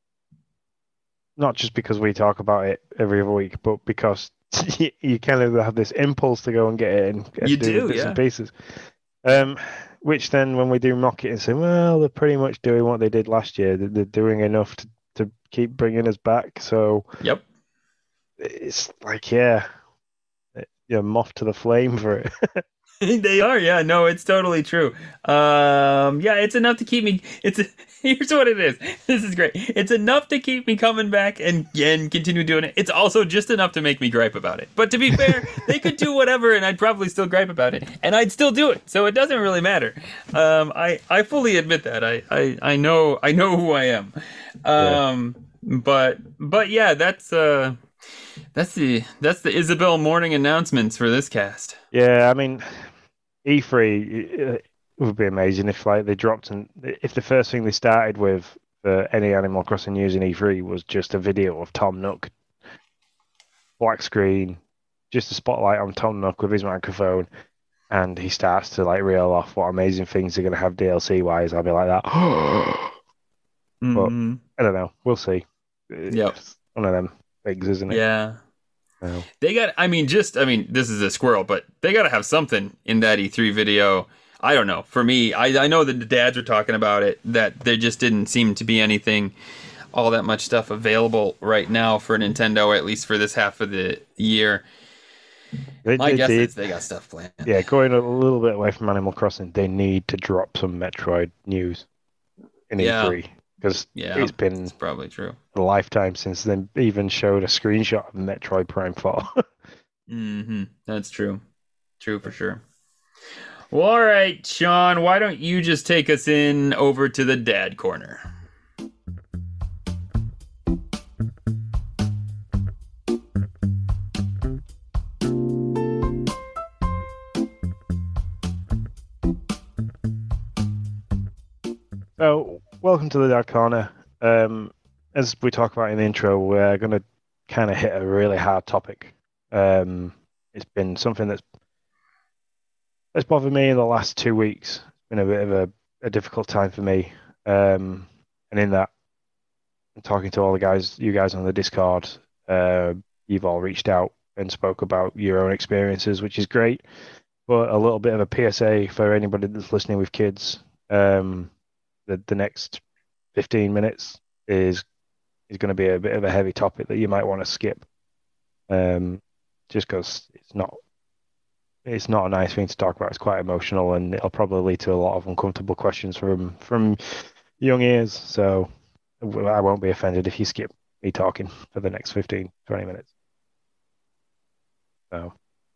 Not just because we talk about it every other week, but because you, you kind of have this impulse to go and get it and, and You do the do, bits yeah. and pieces. Um, which then when we do mock it and say, well, they're pretty much doing what they did last year. They're, they're doing enough to, to keep bringing us back. So Yep. it's like, yeah, you're moth to the flame for it. They are, yeah. No, it's totally true. Um, yeah, it's enough to keep me. It's here's what it is. This is great. It's enough to keep me coming back and and continue doing it. It's also just enough to make me gripe about it. But to be fair, they could do whatever, and I'd probably still gripe about it, and I'd still do it. So it doesn't really matter. Um, I I fully admit that. I I I know I know who I am. Um, yeah. but but yeah, that's uh. That's the that's the Isabel morning announcements for this cast. Yeah, I mean, E three it would be amazing if like they dropped and if the first thing they started with for any Animal Crossing news in E three was just a video of Tom Nook, black screen, just a spotlight on Tom Nook with his microphone, and he starts to like reel off what amazing things they're gonna have D L C wise. I'll be like that. Mm-hmm. But I don't know. We'll see. Yep. It's one of them things, isn't it? Yeah. No. They got, I mean, just, I mean, this is a squirrel, but they got to have something in that E three video. I don't know. For me, I, I know that the dads were talking about it, that there just didn't seem to be anything, all that much stuff available right now for Nintendo, at least for this half of the year. They, My they, guess they, is they got stuff planned. Yeah, going a little bit away from Animal Crossing, they need to drop some Metroid news in Yeah. E three. Because Yeah, it's been it's probably true. a lifetime since they even showed a screenshot of Metroid Prime four. Mm-hmm. That's true. True for sure. Well, all right, Sean, why don't you just take us in over to the dad corner? So, welcome to the Dad Corner. Um, as we talk about in the intro, we're going to kind of hit a really hard topic. Um, it's been something that's that's bothered me in the last two weeks. It's been a bit of a, a difficult time for me. Um, and in that, I'm talking to all the guys, you guys on the Discord, uh, you've all reached out and spoke about your own experiences, which is great. But a little bit of a P S A for anybody that's listening with kids. Um, the the next fifteen minutes is is going to be a bit of a heavy topic that you might want to skip, um, just because it's not it's not a nice thing to talk about. It's quite emotional, and it'll probably lead to a lot of uncomfortable questions from from young ears. So I won't be offended if you skip me talking for the next fifteen, twenty minutes. So,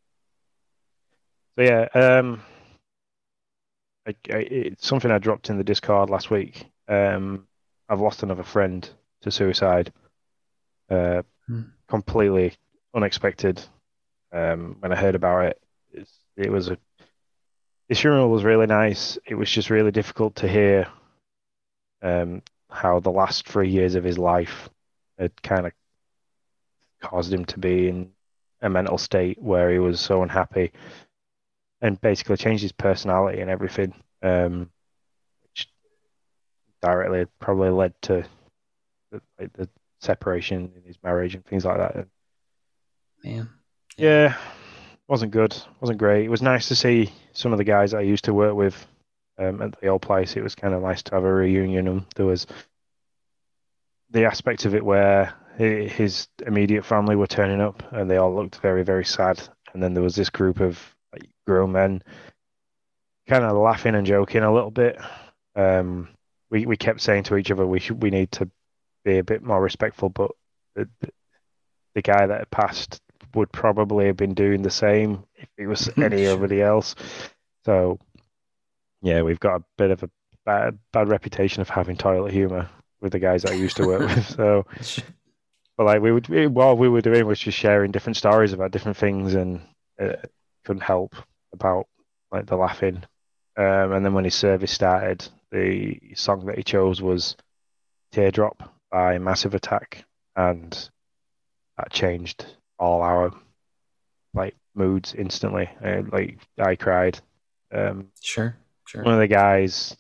so yeah, um. I, I, it's something I dropped in the Discord last week. Um, I've lost another friend to suicide. Uh, Hmm. Completely unexpected. Um, when I heard about it, it's, it was a. His funeral was really nice. It was just really difficult to hear. Um, how the last three years of his life had kind of caused him to be in a mental state where he was so unhappy. And basically changed his personality and everything, um, which directly probably led to the, like the separation in his marriage and things like that. Man. Yeah, wasn't good, wasn't great. It was nice to see some of the guys that I used to work with um, at the old place. It was kind of nice to have a reunion, and there was the aspect of it where his immediate family were turning up, and they all looked very, very sad. And then there was this group of like, grown men kind of laughing and joking a little bit. Um, we we kept saying to each other we should we need to be a bit more respectful, but the, the guy that had passed would probably have been doing the same if it was anybody Sure. else. So yeah, we've got a bit of a bad bad reputation of having toilet humor with the guys that I used to work with. So, but like we would, we, what we were doing was just sharing different stories about different things, and it couldn't help about like the laughing. Um, and then when his service started, the song that he chose was "Teardrop" by Massive Attack, and that changed all our like moods instantly. Uh, like I cried. Um, Sure. Sure. one of the guys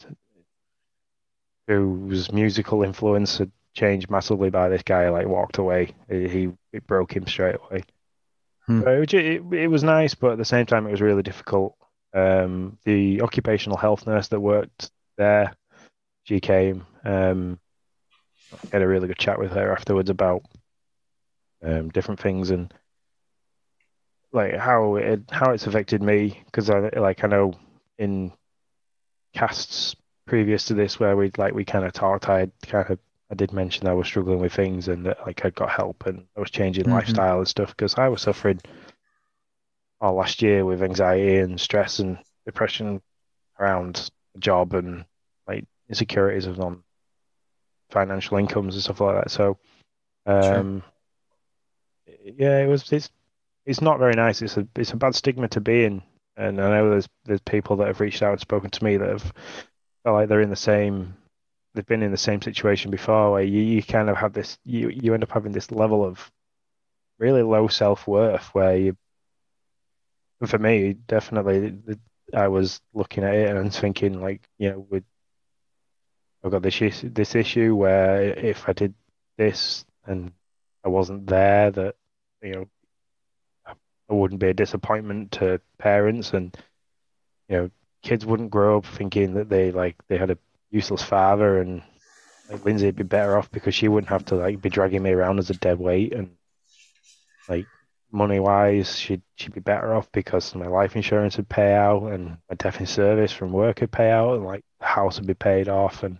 whose musical influence had changed massively by this guy like walked away. He, he it broke him straight away. Hmm. So it, it, it was nice, but at the same time it was really difficult. Um, the occupational health nurse that worked there, she came. Um, I had a really good chat with her afterwards about um, different things and like how it how it's affected me, because I like I know in casts previous to this where we like we kind of talked, I kind of I did mention I was struggling with things and that like I got help and I was changing Mhm. lifestyle and stuff, because I was suffering all last year with anxiety and stress and depression around the job and like insecurities of non financial incomes and stuff like that. So um yeah, it was it's it's not very nice. It's a it's a bad stigma to be in. And I know there's there's people that have reached out and spoken to me that have felt like they're in the same they've been in the same situation before, where you, you kind of have this you you end up having this level of really low self-worth where you for me definitely the, I was looking at it and thinking like, you know, with I've got this issue, this issue where if I did this and I wasn't there, that you know I wouldn't be a disappointment to parents, and you know kids wouldn't grow up thinking that they like they had a useless father, and like Lindsay would be better off because she wouldn't have to like be dragging me around as a dead weight, and like money wise she'd she'd be better off because my life insurance would pay out and my death in service from work would pay out, and like the house would be paid off. And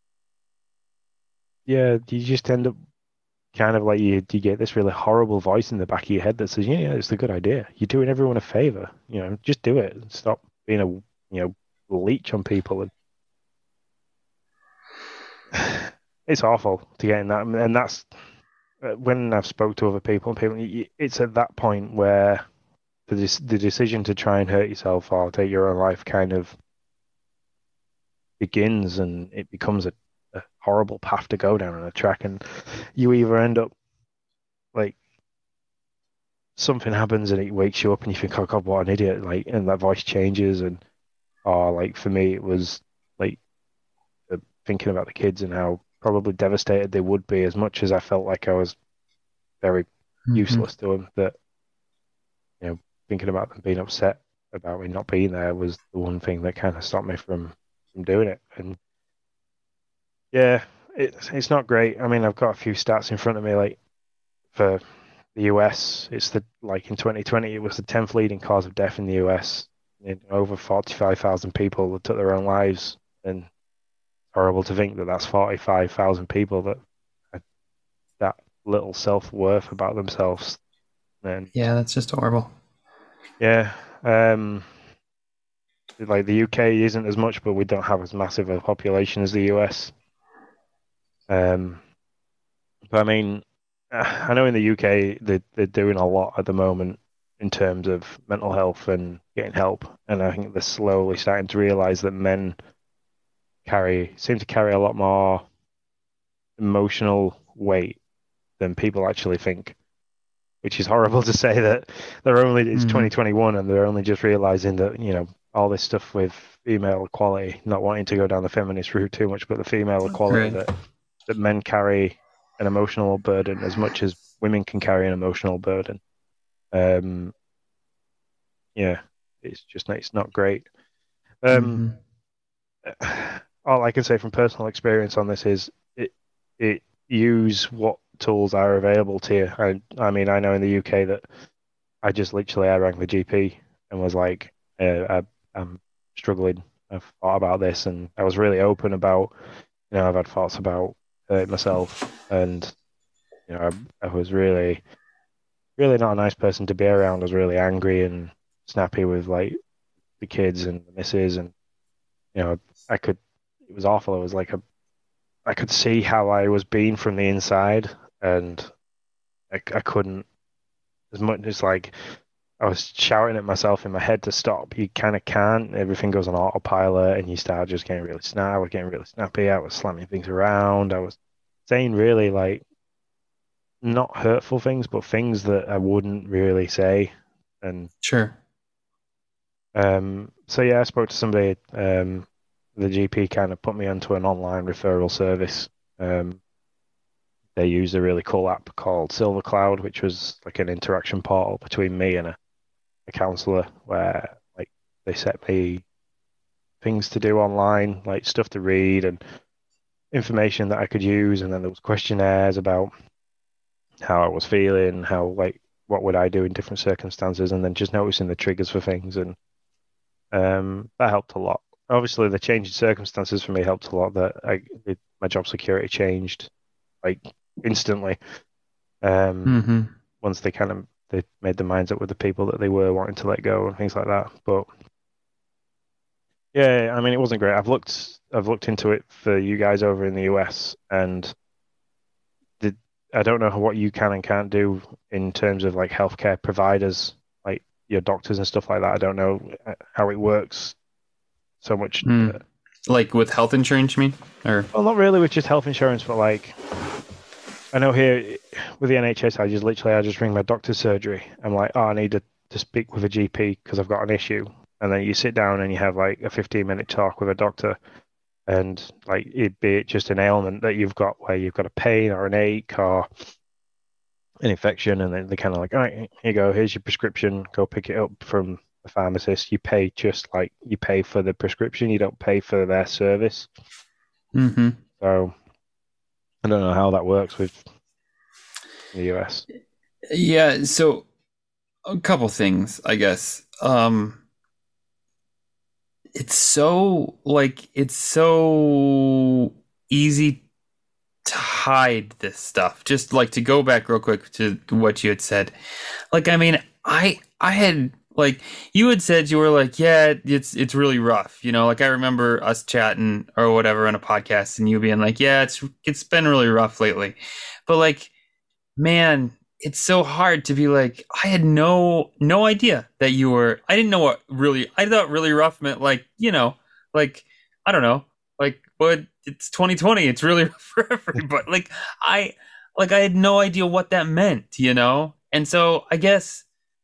yeah, you just end up kind of like you you get this really horrible voice in the back of your head that says, yeah, yeah, it's a good idea. You're doing everyone a favor. You know, just do it. Stop being a you know leech on people. And it's awful to get in that, and that's when I've spoke to other people. And people, it's at that point where the the decision to try and hurt yourself or take your own life kind of begins, and it becomes a, a horrible path to go down on a track, and you either end up like something happens and it wakes you up and you think, oh God, what an idiot, like, and that voice changes. And or like for me it was like uh, thinking about the kids and how probably devastated they would be, as much as I felt like I was very Mhm. useless to them, that you know thinking about them being upset about me not being there was the one thing that kind of stopped me from from doing it. And yeah, it's it's not great. I mean, I've got a few stats in front of me, like for the U S, it's the like in twenty twenty, it was the tenth leading cause of death in the U S. And over forty-five thousand people that took their own lives, and it's horrible to think that that's forty-five thousand people that had that little self-worth about themselves. And Yeah, that's just horrible. yeah, um, like the U K isn't as much, but we don't have as massive a population as the U S. Um, but I mean, I know in the U K they they're doing a lot at the moment in terms of mental health and getting help, and I think they're slowly starting to realize that men carry seem to carry a lot more emotional weight than people actually think, which is horrible to say that they're only it's Mhm. twenty twenty-one and they're only just realizing that you know all this stuff with female equality, not wanting to go down the feminist route too much, but the female equality Right. that that men carry an emotional burden as much as women can carry an emotional burden. Um, yeah, it's just it's not great. Um, Mhm. all I can say from personal experience on this is it it use what tools are available to you. I I mean I know in the U K that I just literally I rang the G P and was like, uh, I, I'm struggling. I've thought about this, and I was really open about, you know, I've had thoughts about hurt myself, and you know, I, I was really, really not a nice person to be around. I was really angry and snappy with like the kids and the missus, and you know, I could. It was awful. It was like a, I could see how I was being from the inside, and I, I couldn't. As much as like I was shouting at myself in my head to stop, you kind of can't. Everything goes on autopilot, and you start just getting really snap. I was getting really snappy. I was slamming things around. I was saying really like not hurtful things, but things that I wouldn't really say. And Sure. um, so yeah, I spoke to somebody. Um, the G P kind of put me onto an online referral service. Um, they used a really cool app called Silver Cloud, which was like an interaction portal between me and a, a counselor, where like they set me things to do online, like stuff to read and information that I could use, and then there was questionnaires about how I was feeling, how like what would I do in different circumstances, and then just noticing the triggers for things, and um, that helped a lot. Obviously, the change in circumstances for me helped a lot. That I it, my job security changed like instantly. Um, Mm-hmm. once they kind of they made their minds up with the people that they were wanting to let go and things like that. But yeah, I mean, it wasn't great. I've looked I've looked into it for you guys over in the U S, and the, I don't know what you can and can't do in terms of like healthcare providers, like your doctors and stuff like that. I don't know how it works so much. Mm. Uh, Like with health insurance, you mean? Or well, not really with just health insurance, but like I know here with the N H S, I just literally I just ring my doctor's surgery. I'm like, oh, I need to, to speak with a G P because I've got an issue. And then you sit down and you have like a fifteen minute talk with a doctor, and like it'd be just an ailment that you've got where you've got a pain or an ache or an infection, and then they're kind of like, all right, here you go, here's your prescription, go pick it up from the pharmacist. You pay just like you pay for the prescription, you don't pay for their service. mm-hmm. So I don't know how that works with the U S. Yeah, so a couple things, I guess. Um it's so like it's so easy to hide this stuff. Just like to go back real quick to what you had said. Like I mean, I I had like you had said you were like, yeah, it's it's really rough, you know. Like I remember us chatting or whatever on a podcast, and you being like, yeah, it's it's been really rough lately. But like, man, it's so hard to be like, I had no no idea that you were. I didn't know what really. I thought really rough meant like, you know, like I don't know, like but it's twenty twenty. It's really rough for everybody. Like I like I had no idea what that meant, you know. And so I guess.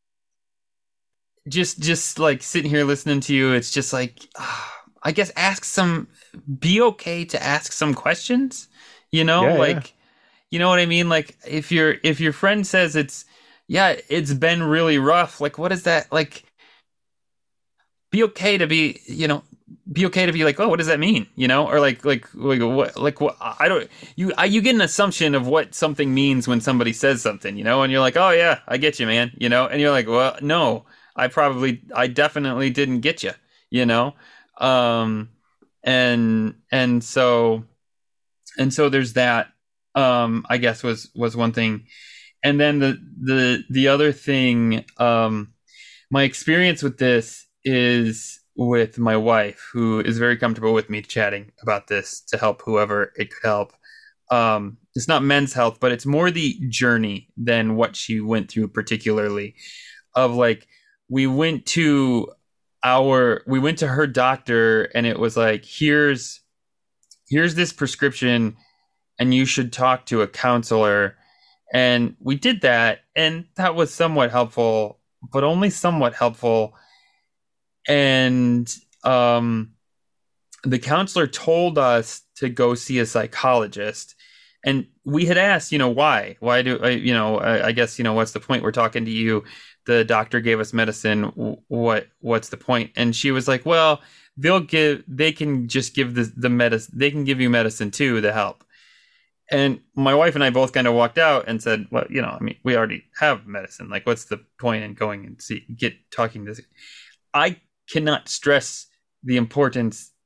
Just, just like sitting here listening to you, it's just like, uh, I guess ask some, be okay to ask some questions, you know, Yeah, like, yeah. you know what I mean? Like if your, if your friend says it's, yeah, it's been really rough. Like, what is that? Like, be okay to be, you know, be okay to be like, oh, what does that mean? You know, or like, like, like what, like what, I don't, you, I, you get an assumption of what something means when somebody says something, you know, and you're like, oh yeah, I get you, man. You know, and you're like, well, no. I probably, I definitely didn't get you, you know? Um, and, and so, and so there's that, um, I guess was, was one thing. And then the, the, the other thing, um, my experience with this is with my wife, who is very comfortable with me chatting about this to help whoever it could help. Um, it's not men's health, but it's more the journey than what she went through particularly of like, we went to our we went to her doctor, and it was like, here's here's this prescription, and you should talk to a counselor. And we did that, and that was somewhat helpful, but only somewhat helpful. And um the counselor told us to go see a psychologist, and we had asked, you know, why why do I, you know I, I guess, you know, what's the point? We're talking to you. The doctor gave us medicine. What what's the point? And she was like, well, they'll give they can just give the the medicine. They can give you medicine too to help. And my wife and I both kind of walked out and said, well, you know, I mean, we already have medicine. Like, what's the point in going and see get talking to this? I cannot stress the importance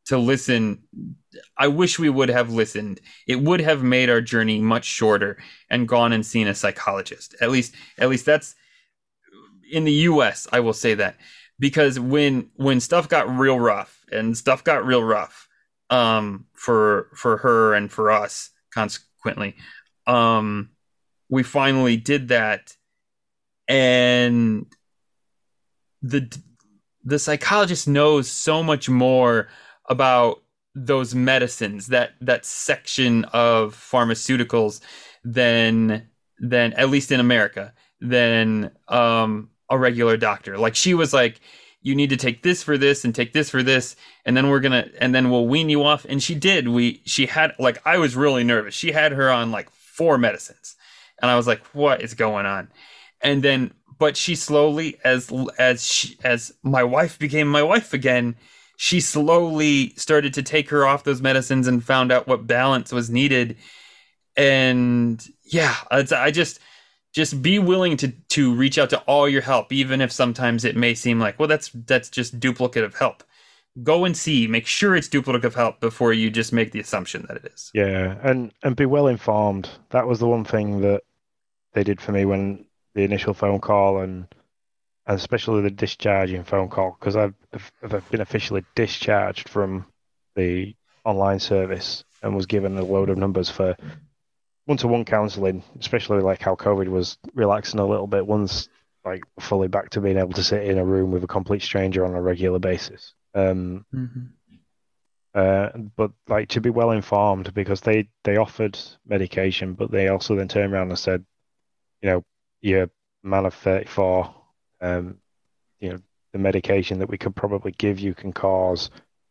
to listen. I wish we would have listened. It would have made our journey much shorter and gone and seen a psychologist. At least, at least that's in the U S. I will say that, because when when stuff got real rough and stuff got real rough, um, for for her and for us, consequently, um, we finally did that, and the the psychologist knows so much more about those medicines, that that section of pharmaceuticals, than than at least in America, than um a regular doctor. Like, she was like, you need to take this for this and take this for this, and then we're gonna and then we'll wean you off. And she did. We she had, like, I was really nervous. She had her on like four medicines, and I was like, what is going on? And then, but she slowly, as as she, as my wife became my wife again, she slowly started to take her off those medicines and found out what balance was needed. And yeah, it's, I just just be willing to to reach out to all your help, even if sometimes it may seem like, well, that's that's just duplicative help. Go and see, make sure it's duplicative help before you just make the assumption that it is. Yeah, and and be well informed. That was the one thing that they did for me when the initial phone call, and and especially the discharging phone call, because I've, I've been officially discharged from the online service and was given a load of numbers for one-to-one counselling, especially like how COVID was relaxing a little bit once, like, fully back to being able to sit in a room with a complete stranger on a regular basis. Um, mm-hmm. uh, but like, to be well informed, because they, they offered medication, but they also then turned around and said, you know, you're a man of thirty-four. Um, you know, the medication that we could probably give you can cause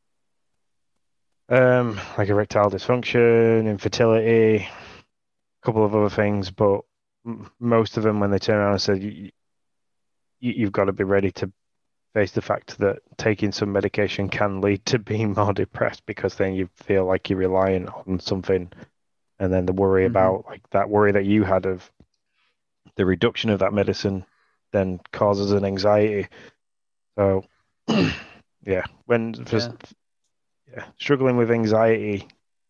um, like erectile dysfunction, infertility, a couple of other things. But m- most of them, when they turn around and said, you, you, you've got to be ready to face the fact that taking some medication can lead to being more depressed, because then you feel like you're relying on something, and then the worry Mm-hmm. about, like, that worry that you had of the reduction of that medicine then causes an anxiety. So, yeah, when first, Yeah. yeah, struggling with anxiety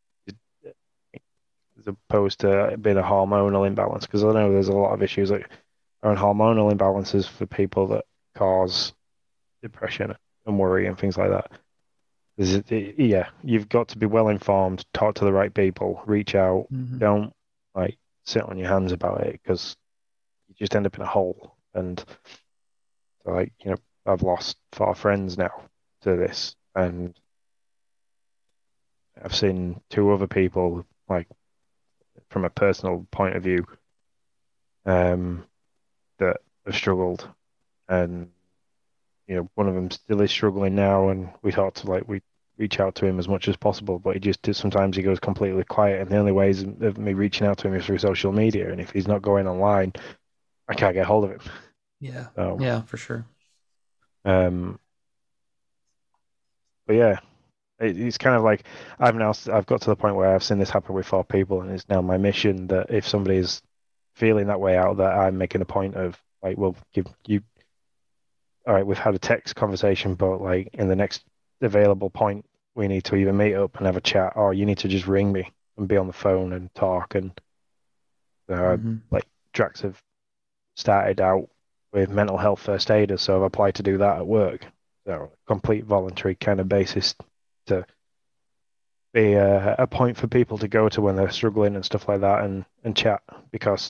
as opposed to being a hormonal imbalance, because I know there's a lot of issues like around hormonal imbalances for people that cause depression and worry and things like that. Is it, it- yeah, you've got to be well informed, talk to the right people, reach out. Mm-hmm. Don't like sit on your hands about it, because you just end up in a hole. And so, like, you know, I've lost four friends now to this, and I've seen two other people, like, from a personal point of view, um, that have struggled, and you know, one of them still is struggling now, and we thought to, like, we reach out to him as much as possible, but he just sometimes he goes completely quiet, and the only ways of me reaching out to him is through social media, and if he's not going online, I can't get hold of him. Yeah. So, Yeah, for sure. um, but yeah, it, it's kind of like I've now I've got to the point where I've seen this happen with four people, and it's now my mission that if somebody is feeling that way out, that I'm making a point of, like, well, give you. All right, we've had a text conversation, but, like, in the next available point, we need to either meet up and have a chat, or you need to just ring me and be on the phone and talk. And uh, Mm-hmm. like, Drax have started out with mental health first aiders, so I've applied to do that at work. So, complete voluntary kind of basis to be a, a point for people to go to when they're struggling and stuff like that, and, and chat, because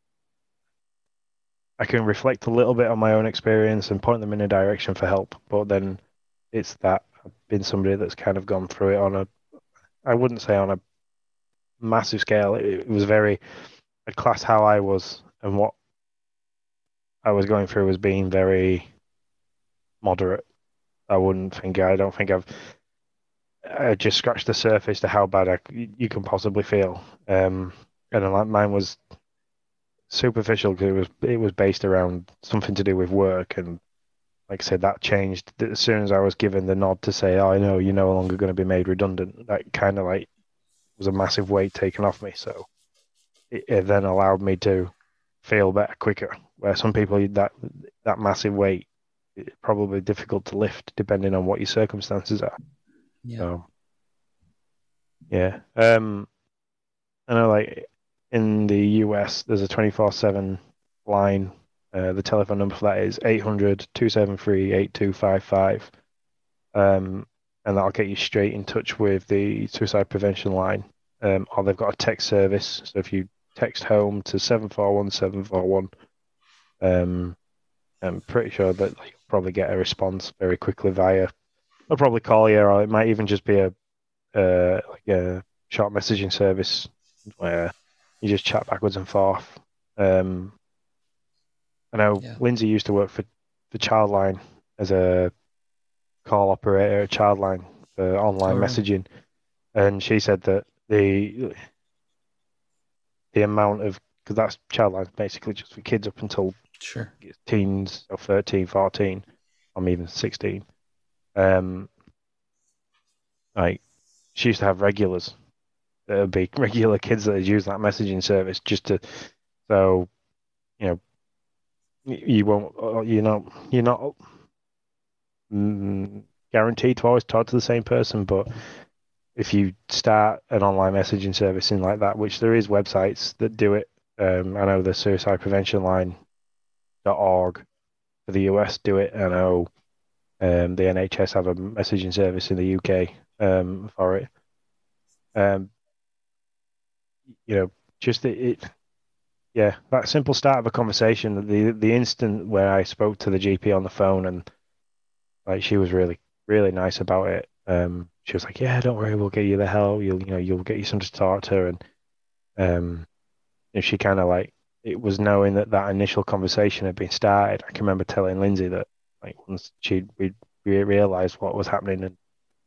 I can reflect a little bit on my own experience and point them in a direction for help. But then it's that I've been somebody that's kind of gone through it on a, I wouldn't say on a massive scale. It, it was very, I'd class how I was and what I was going through as being very moderate. I wouldn't think, I don't think I've, I just scratched the surface to how bad I, you can possibly feel. Um, and like mine was superficial, because it was it was based around something to do with work, and like I said, that changed as soon as I was given the nod to say, "Oh, I know you're no longer going to be made redundant." That kind of like was a massive weight taken off me. So it, it then allowed me to feel better quicker. Where some people, that that massive weight, it's probably difficult to lift depending on what your circumstances are. Yeah. So, yeah. Um, I know, like in the U S, there's a twenty-four seven line. Uh, the telephone number for that is eight hundred, two seven three, eight two five five. Um, and that'll get you straight in touch with the suicide prevention line. Um, or they've got a text service. So if you text home to seven four one seven four one, um, I'm pretty sure that you'll probably get a response very quickly via. They'll probably call you, or it might even just be a uh, like a short messaging service where you just chat backwards and forth. Um, I know Yeah. Lindsay used to work for the Childline as a call operator at Childline for online Oh, really? messaging, and she said that the the amount of because that's Childline's basically just for kids up until Sure. teens or thirteen, fourteen, or even sixteen. Um, like she used to have regulars. That would be regular kids that would use that messaging service just to, so you know, you won't, you're not, you're not mm, guaranteed to always talk to the same person, but if you start an online messaging service in like that, which there is websites that do it. Um, I know the suicide prevention line dot org for the U S do it. I know um, the N H S have a messaging service in the U K um, for it. Um, you know, just it, it, yeah, that simple start of a conversation, the the instant where I spoke to the G P on the phone and like she was really, really nice about it. Um, she was like, "Yeah, don't worry, we'll get you the help. You'll, you know, you'll get you someone to talk to her." And um, and she kind of like it was knowing that that initial conversation had been started. I can remember telling Lindsay that like once she we we realized what was happening, and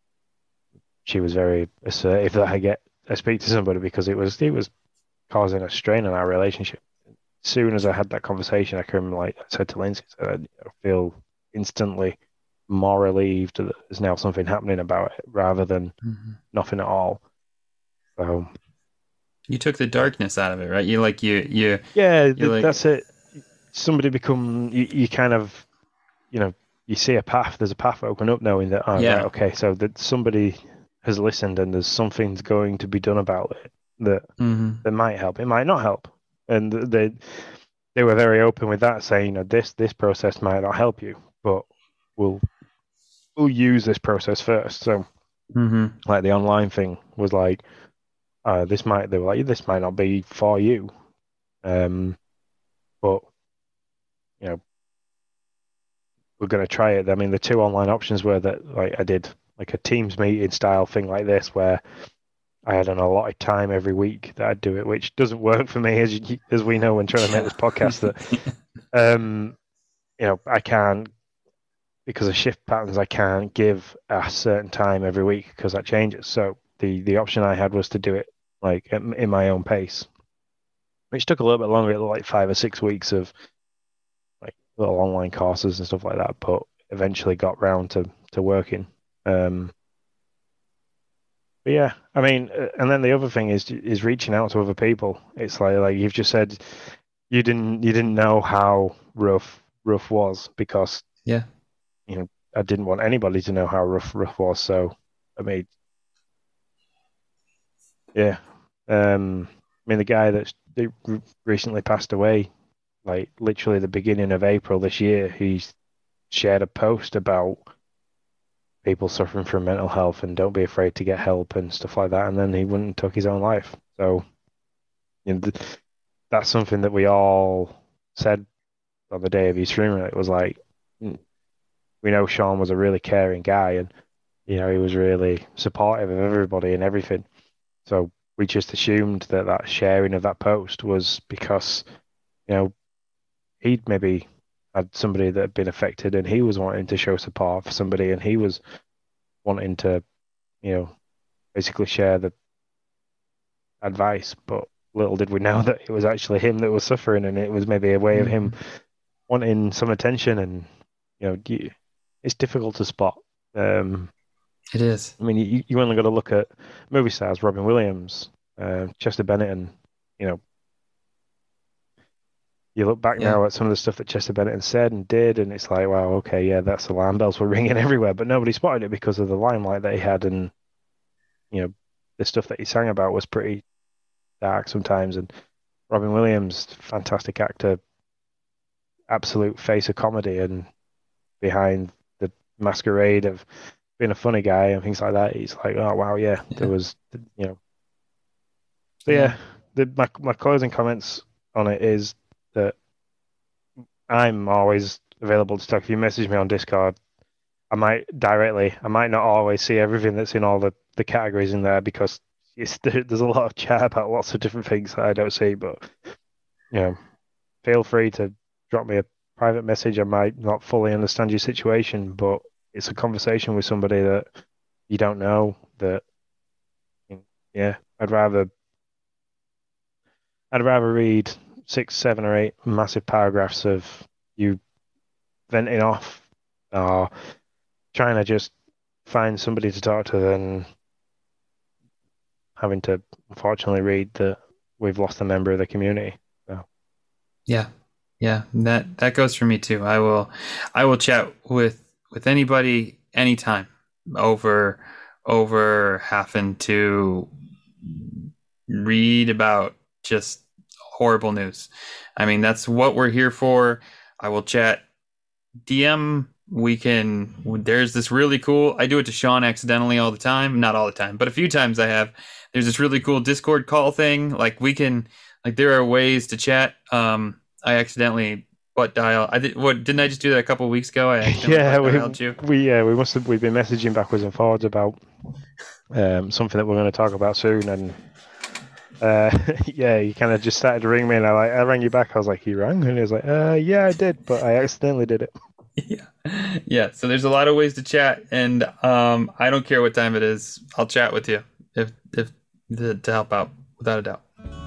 she was very assertive that I get I speak to somebody because it was it was causing a strain on our relationship. As soon as I had that conversation, I can like I said to Lindsay, I, said, I feel instantly more relieved that there's now something happening about it rather than Mm-hmm. nothing at all. So You took the darkness out of it, right? You like you you yeah, you're like that's it. Somebody become you, you kind of you know you see a path. There's a path open up knowing that oh yeah. right okay, so that somebody has listened and there's something's going to be done about it that Mm-hmm. that might help. It might not help, and they they were very open with that, saying you know this this process might not help you, but we'll we'll use this process first. So Mm-hmm. like the online thing was like, uh, this might they were like this might not be for you, um, but you know we're going to try it. I mean, the two online options were that like I did like a Teams meeting style thing like this where I had an allotted time every week that I'd do it, which doesn't work for me as you, as we know when trying to make this podcast. That um, you know I can't because of shift patterns. I can't give a certain time every week because that changes. So the the option I had was to do it like in my own pace, which took a little bit longer, like five or six weeks of like little online courses and stuff like that, but eventually got round to to working. Um, but yeah, I mean, uh, and then the other thing is is reaching out to other people. It's like like you've just said, you didn't you didn't know how rough rough was because Yeah. you know I didn't want anybody to know how rough rough was. So I mean, yeah, um, I mean the guy that's that recently passed away, like literally the beginning of April this year, he's shared a post about people suffering from mental health and don't be afraid to get help and stuff like that. And then he went and took his own life. So you know, th- that's something that we all said on the day of his funeral. It was like, mm, we know Sean was a really caring guy and, you know, he was really supportive of everybody and everything. So we just assumed that that sharing of that post was because, you know, he'd maybe had somebody that had been affected and he was wanting to show support for somebody and he was wanting to, you know, basically share the advice. But little did we know that it was actually him that was suffering and it was maybe a way of him wanting some attention. And, you know, you, it's difficult to spot. Um, It is. I mean, you, you only got to look at movie stars, Robin Williams, uh, Chester Bennington, you know, you look back Yeah. now at some of the stuff that Chester Bennington said and did, and it's like, wow, okay, yeah, that's alarm bells were ringing everywhere, but nobody spotted it because of the limelight that he had, and you know, the stuff that he sang about was pretty dark sometimes. And Robin Williams, fantastic actor, absolute face of comedy, and behind the masquerade of being a funny guy and things like that, he's like, oh wow, yeah, Yeah. there was, you know. So Yeah. yeah, the, my my closing comments on it is that I'm always available to talk. If you message me on Discord, I might directly, I might not always see everything that's in all the, the categories in there because it's, there's a lot of chat about lots of different things that I don't see. But you know, feel free to drop me a private message. I might not fully understand your situation, but it's a conversation with somebody that you don't know. That yeah, I'd rather I'd rather read six, seven, or eight massive paragraphs of you venting off or trying to just find somebody to talk to than having to unfortunately read that we've lost a member of the community. So. Yeah. Yeah. That that goes for me too. I will I will chat with with anybody anytime over over having to read about just horrible news. I mean, that's what we're here for. I will chat D M. We can, there's this really cool, I do it to Sean accidentally all the time. Not all the time, but a few times I have. There's this really cool Discord call thing. Like we can, like there are ways to chat. Um, I accidentally butt dial. I did, what, didn't I just do that a couple of weeks ago? I accidentally Yeah, butt we, dialed you. we, yeah, we must have, we've been messaging backwards and forwards about um, something that we're going to talk about soon. And uh, yeah, you kind of just started to ring me and I like, I rang you back. I was like, you rang? And he was like, uh, yeah, I did, but I accidentally did it. Yeah. Yeah. So there's a lot of ways to chat, and um, I don't care what time it is. I'll chat with you if if to, to help out, without a doubt.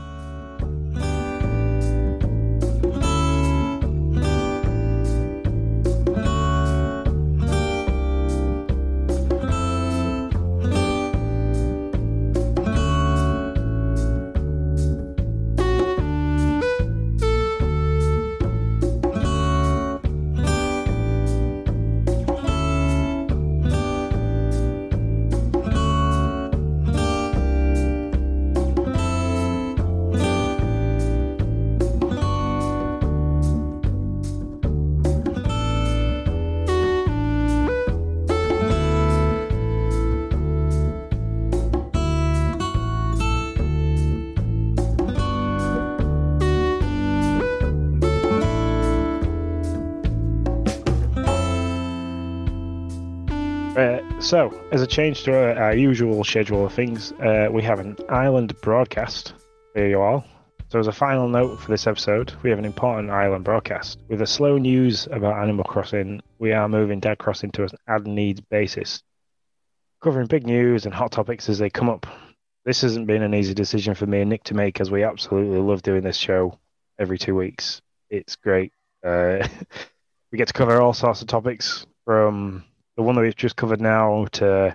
Uh, so, as a change to our, our usual schedule of things, uh, we have an island broadcast for you all. So, as a final note for this episode, we have an important island broadcast. With the slow news about Animal Crossing, we are moving Dad Crossing to an ad-needs basis, covering big news and hot topics as they come up. This hasn't been an easy decision for me and Nick to make, as we absolutely love doing this show every two weeks. It's great. Uh, we get to cover all sorts of topics, from the one that we've just covered now to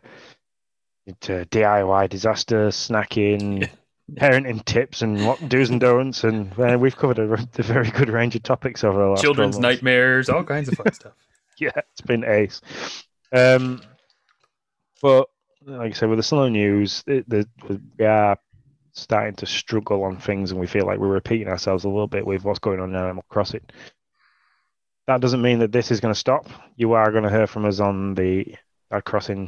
to D I Y disaster, snacking, parenting tips, and what do's and don'ts. And uh, we've covered a, a very good range of topics over the last Children's twelve months. nightmares, all kinds of fun stuff. Yeah, it's been ace. Um, but like I said, with the slow news, it, the, we are starting to struggle on things, and we feel like we're repeating ourselves a little bit with what's going on in Animal Crossing. That doesn't mean that this is going to stop. You are going to hear from us on the Dad Crossing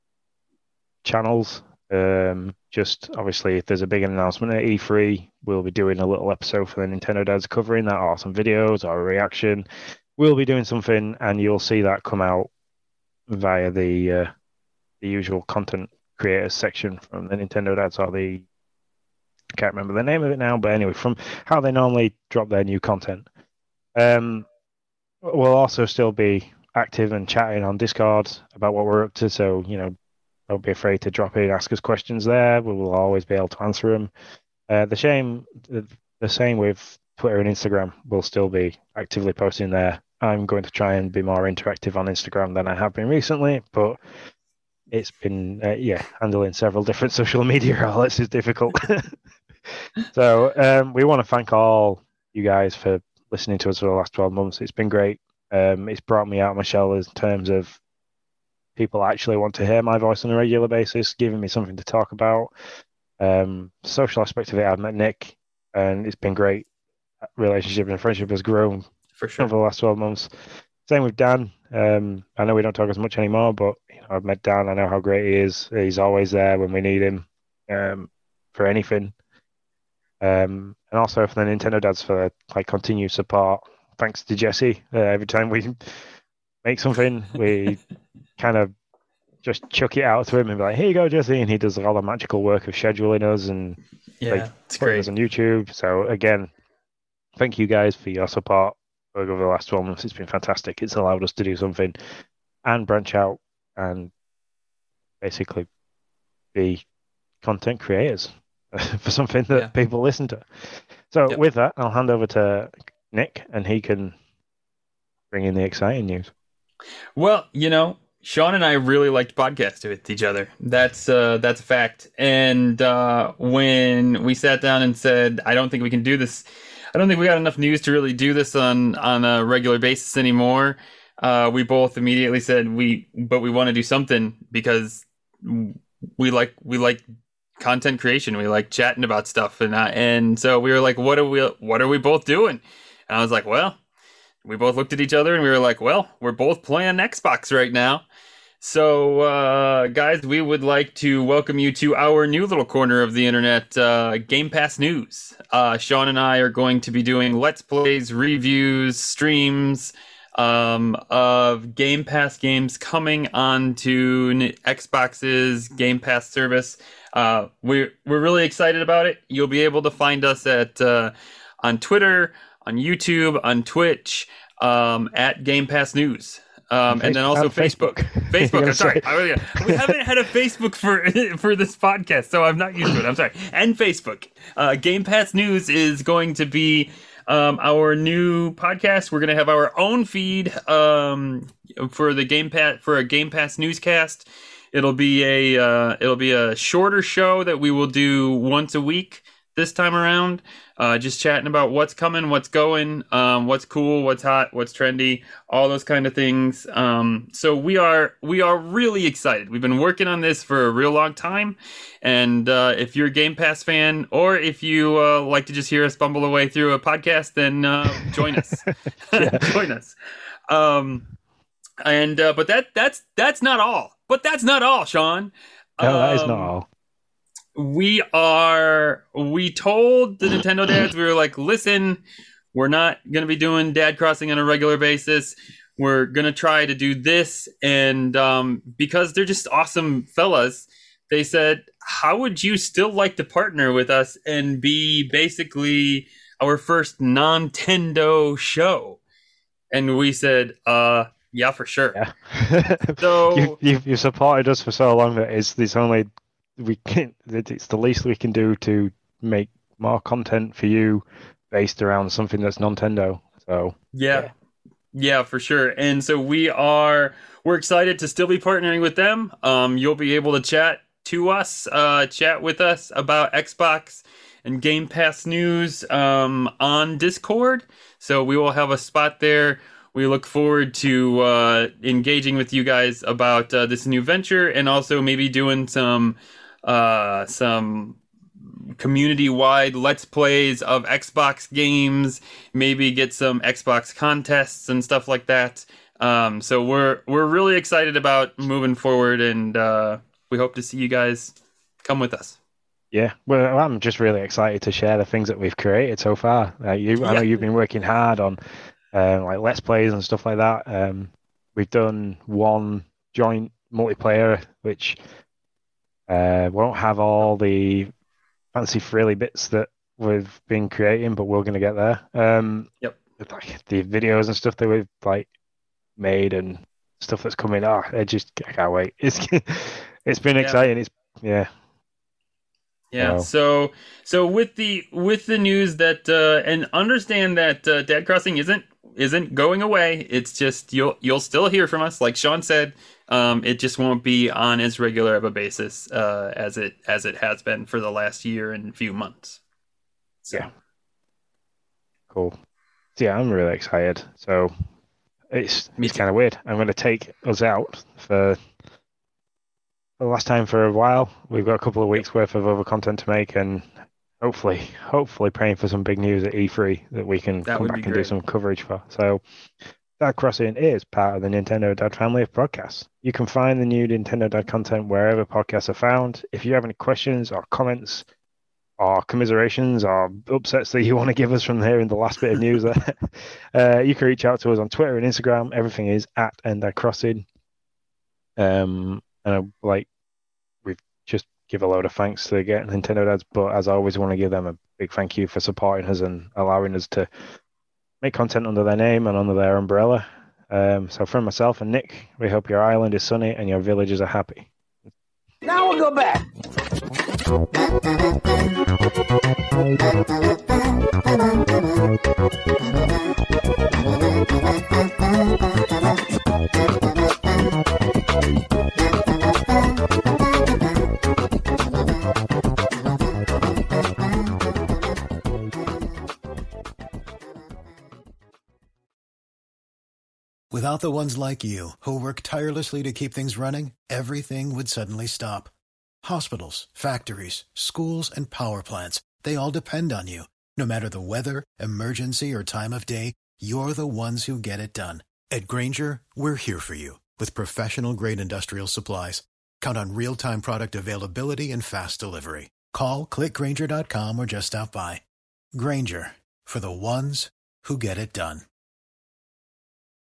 channels. Um, just obviously, if there's a big announcement at E three, we'll be doing a little episode for the Nintendo Dads covering that, or some videos or a reaction. We'll be doing something, and you'll see that come out via the uh, the usual content creators section from the Nintendo Dads, or the I can't remember the name of it now, but anyway, from how they normally drop their new content. Um, we'll also still be active and chatting on Discord about what we're up to, so you know, don't be afraid to drop in, ask us questions there. We will always be able to answer them. Uh, the same, the, the same with Twitter and Instagram. We'll still be actively posting there. I'm going to try and be more interactive on Instagram than I have been recently, but it's been uh, yeah, handling several different social media outlets is difficult. So um, we want to thank all you guys for listening to us for the last twelve months. It's been great. Um, it's brought me out of my shell in terms of people actually want to hear my voice on a regular basis, giving me something to talk about. Um, social aspect of it, I've met Nick, and it's been great. Relationship and friendship has grown For sure. over the last twelve months. Same with Dan. Um, I know we don't talk as much anymore, but you know, I've met Dan. I know how great he is. He's always there when we need him um, for anything. Um, and also for the Nintendo dads for like continued support. Thanks to Jesse. Uh, every time we make something, we kind of just chuck it out to him and be like, "Here you go, Jesse," and he does all the magical work of scheduling us and Yeah, like, it's putting great. us on YouTube. So again, thank you guys for your support over the last twelve months. It's been fantastic. It's allowed us to do something and branch out and basically be content creators for something that Yeah. people listen to. So Yep. with that, I'll hand over to Nick and he can bring in the exciting news. Well, you know, Sean and I really liked podcasting with each other. That's uh, that's a fact. And uh, when we sat down and said, "I don't think we can do this. I don't think we got enough news to really do this on on a regular basis anymore." Uh, we both immediately said, "We, but we want to do something because we like we like content creation. We like chatting about stuff." And uh, and so we were like, "What are we? What are we both doing?" And I was like, "Well." We both looked at each other and we were like, well, we're both playing Xbox right now. So, uh, guys, we would like to welcome you to our new little corner of the internet, uh, Game Pass News. Uh, Sean and I are going to be doing Let's Plays, reviews, streams um, of Game Pass games coming onto Xbox's Game Pass service. Uh, we're, we're really excited about it. You'll be able to find us at uh, on Twitter, on YouTube, on Twitch, um, at Game Pass News. Um, and then also And Facebook. Facebook. Facebook, You're I'm gonna sorry. say- I, yeah. We haven't had a Facebook for for this podcast, so I'm not used to it. I'm sorry. And Facebook. Uh, Game Pass News is going to be um, our new podcast. We're going to have our own feed um, for the Game Pass for a Game Pass newscast. It'll be a uh, it'll be a shorter show that we will do once a week this time around. Uh, just chatting about what's coming, what's going, um, what's cool, what's hot, what's trendy, all those kind of things. Um, so we are we are really excited. We've been working on this for a real long time, and uh, if you're a Game Pass fan, or if you uh, like to just hear us bumble away through a podcast, then uh, join us. Join us. Um, and uh, but that that's that's not all. But that's not all, Sean. No, that is Um, not all. We are, we told the Nintendo dads, we were like, listen, we're not going to be doing Dad Crossing on a regular basis. We're going to try to do this. And um, because they're just awesome fellas, they said, how would you still like to partner with us and be basically our first non-Tendo show? And we said, uh, yeah, for sure. Yeah. So- you, you've, you've supported us for so long that it's, it's only we can it's the least we can do to make more content for you based around something that's Nintendo. So Yeah. Yeah. Yeah, for sure. And so we are we're excited to still be partnering with them. Um you'll be able to chat to us, uh chat with us about Xbox and Game Pass news um on Discord. So we will have a spot there. We look forward to uh engaging with you guys about uh, this new venture and also maybe doing some uh some community-wide let's plays of Xbox games, maybe get some Xbox contests and stuff like that. Um, so we're we're really excited about moving forward, and uh, we hope to see you guys come with us. yeah, well, I'm just really excited to share the things that we've created so far. Uh, you, I know Yeah. you've been working hard on uh, like Let's Plays and stuff like that. Um, we've done one joint multiplayer, which uh, won't have all the fancy frilly bits that we've been creating, but we're going to get there. Um, Yep. Like the videos and stuff that we've like made and stuff that's coming. Oh, I just I can't wait. It's it's been Yeah. exciting. It's yeah. Yeah. Wow. So so with the with the news that uh, and understand that uh, Dad Crossing isn't isn't going away. It's just you'll you'll still hear from us, like Sean said. Um, it just won't be on as regular of a basis uh, as it as it has been for the last year and few months. So, Yeah. Cool. So yeah, I'm really excited. So it's Me it's too. kind of weird. I'm going to take us out for the last time for a while. We've got a couple of weeks worth of other content to make, and hopefully, hopefully praying for some big news at E three that we can That come would back be and do great. some coverage for. So Dad Crossing is part of the Nintendo Dad family of podcasts. You can find the new Nintendo Dad content wherever podcasts are found. If you have any questions or comments or commiserations or upsets that you want to give us from here in the last bit of news, uh, you can reach out to us on Twitter and Instagram. Everything is at Dad Crossing. Um, and I, like we've just give a load of thanks to get Nintendo Dads, but as I always want to give them a big thank you for supporting us and allowing us to make content under their name and under their umbrella. Um, so from myself and Nick, we hope your island is sunny and your villages are happy. Now we'll go back. Without the ones like you, who work tirelessly to keep things running, everything would suddenly stop. Hospitals, factories, schools, and power plants, they all depend on you. No matter the weather, emergency, or time of day, you're the ones who get it done. At Grainger, we're here for you with professional-grade industrial supplies. Count on real-time product availability and fast delivery. Call, click Grainger dot com, or just stop by. Grainger, for the ones who get it done.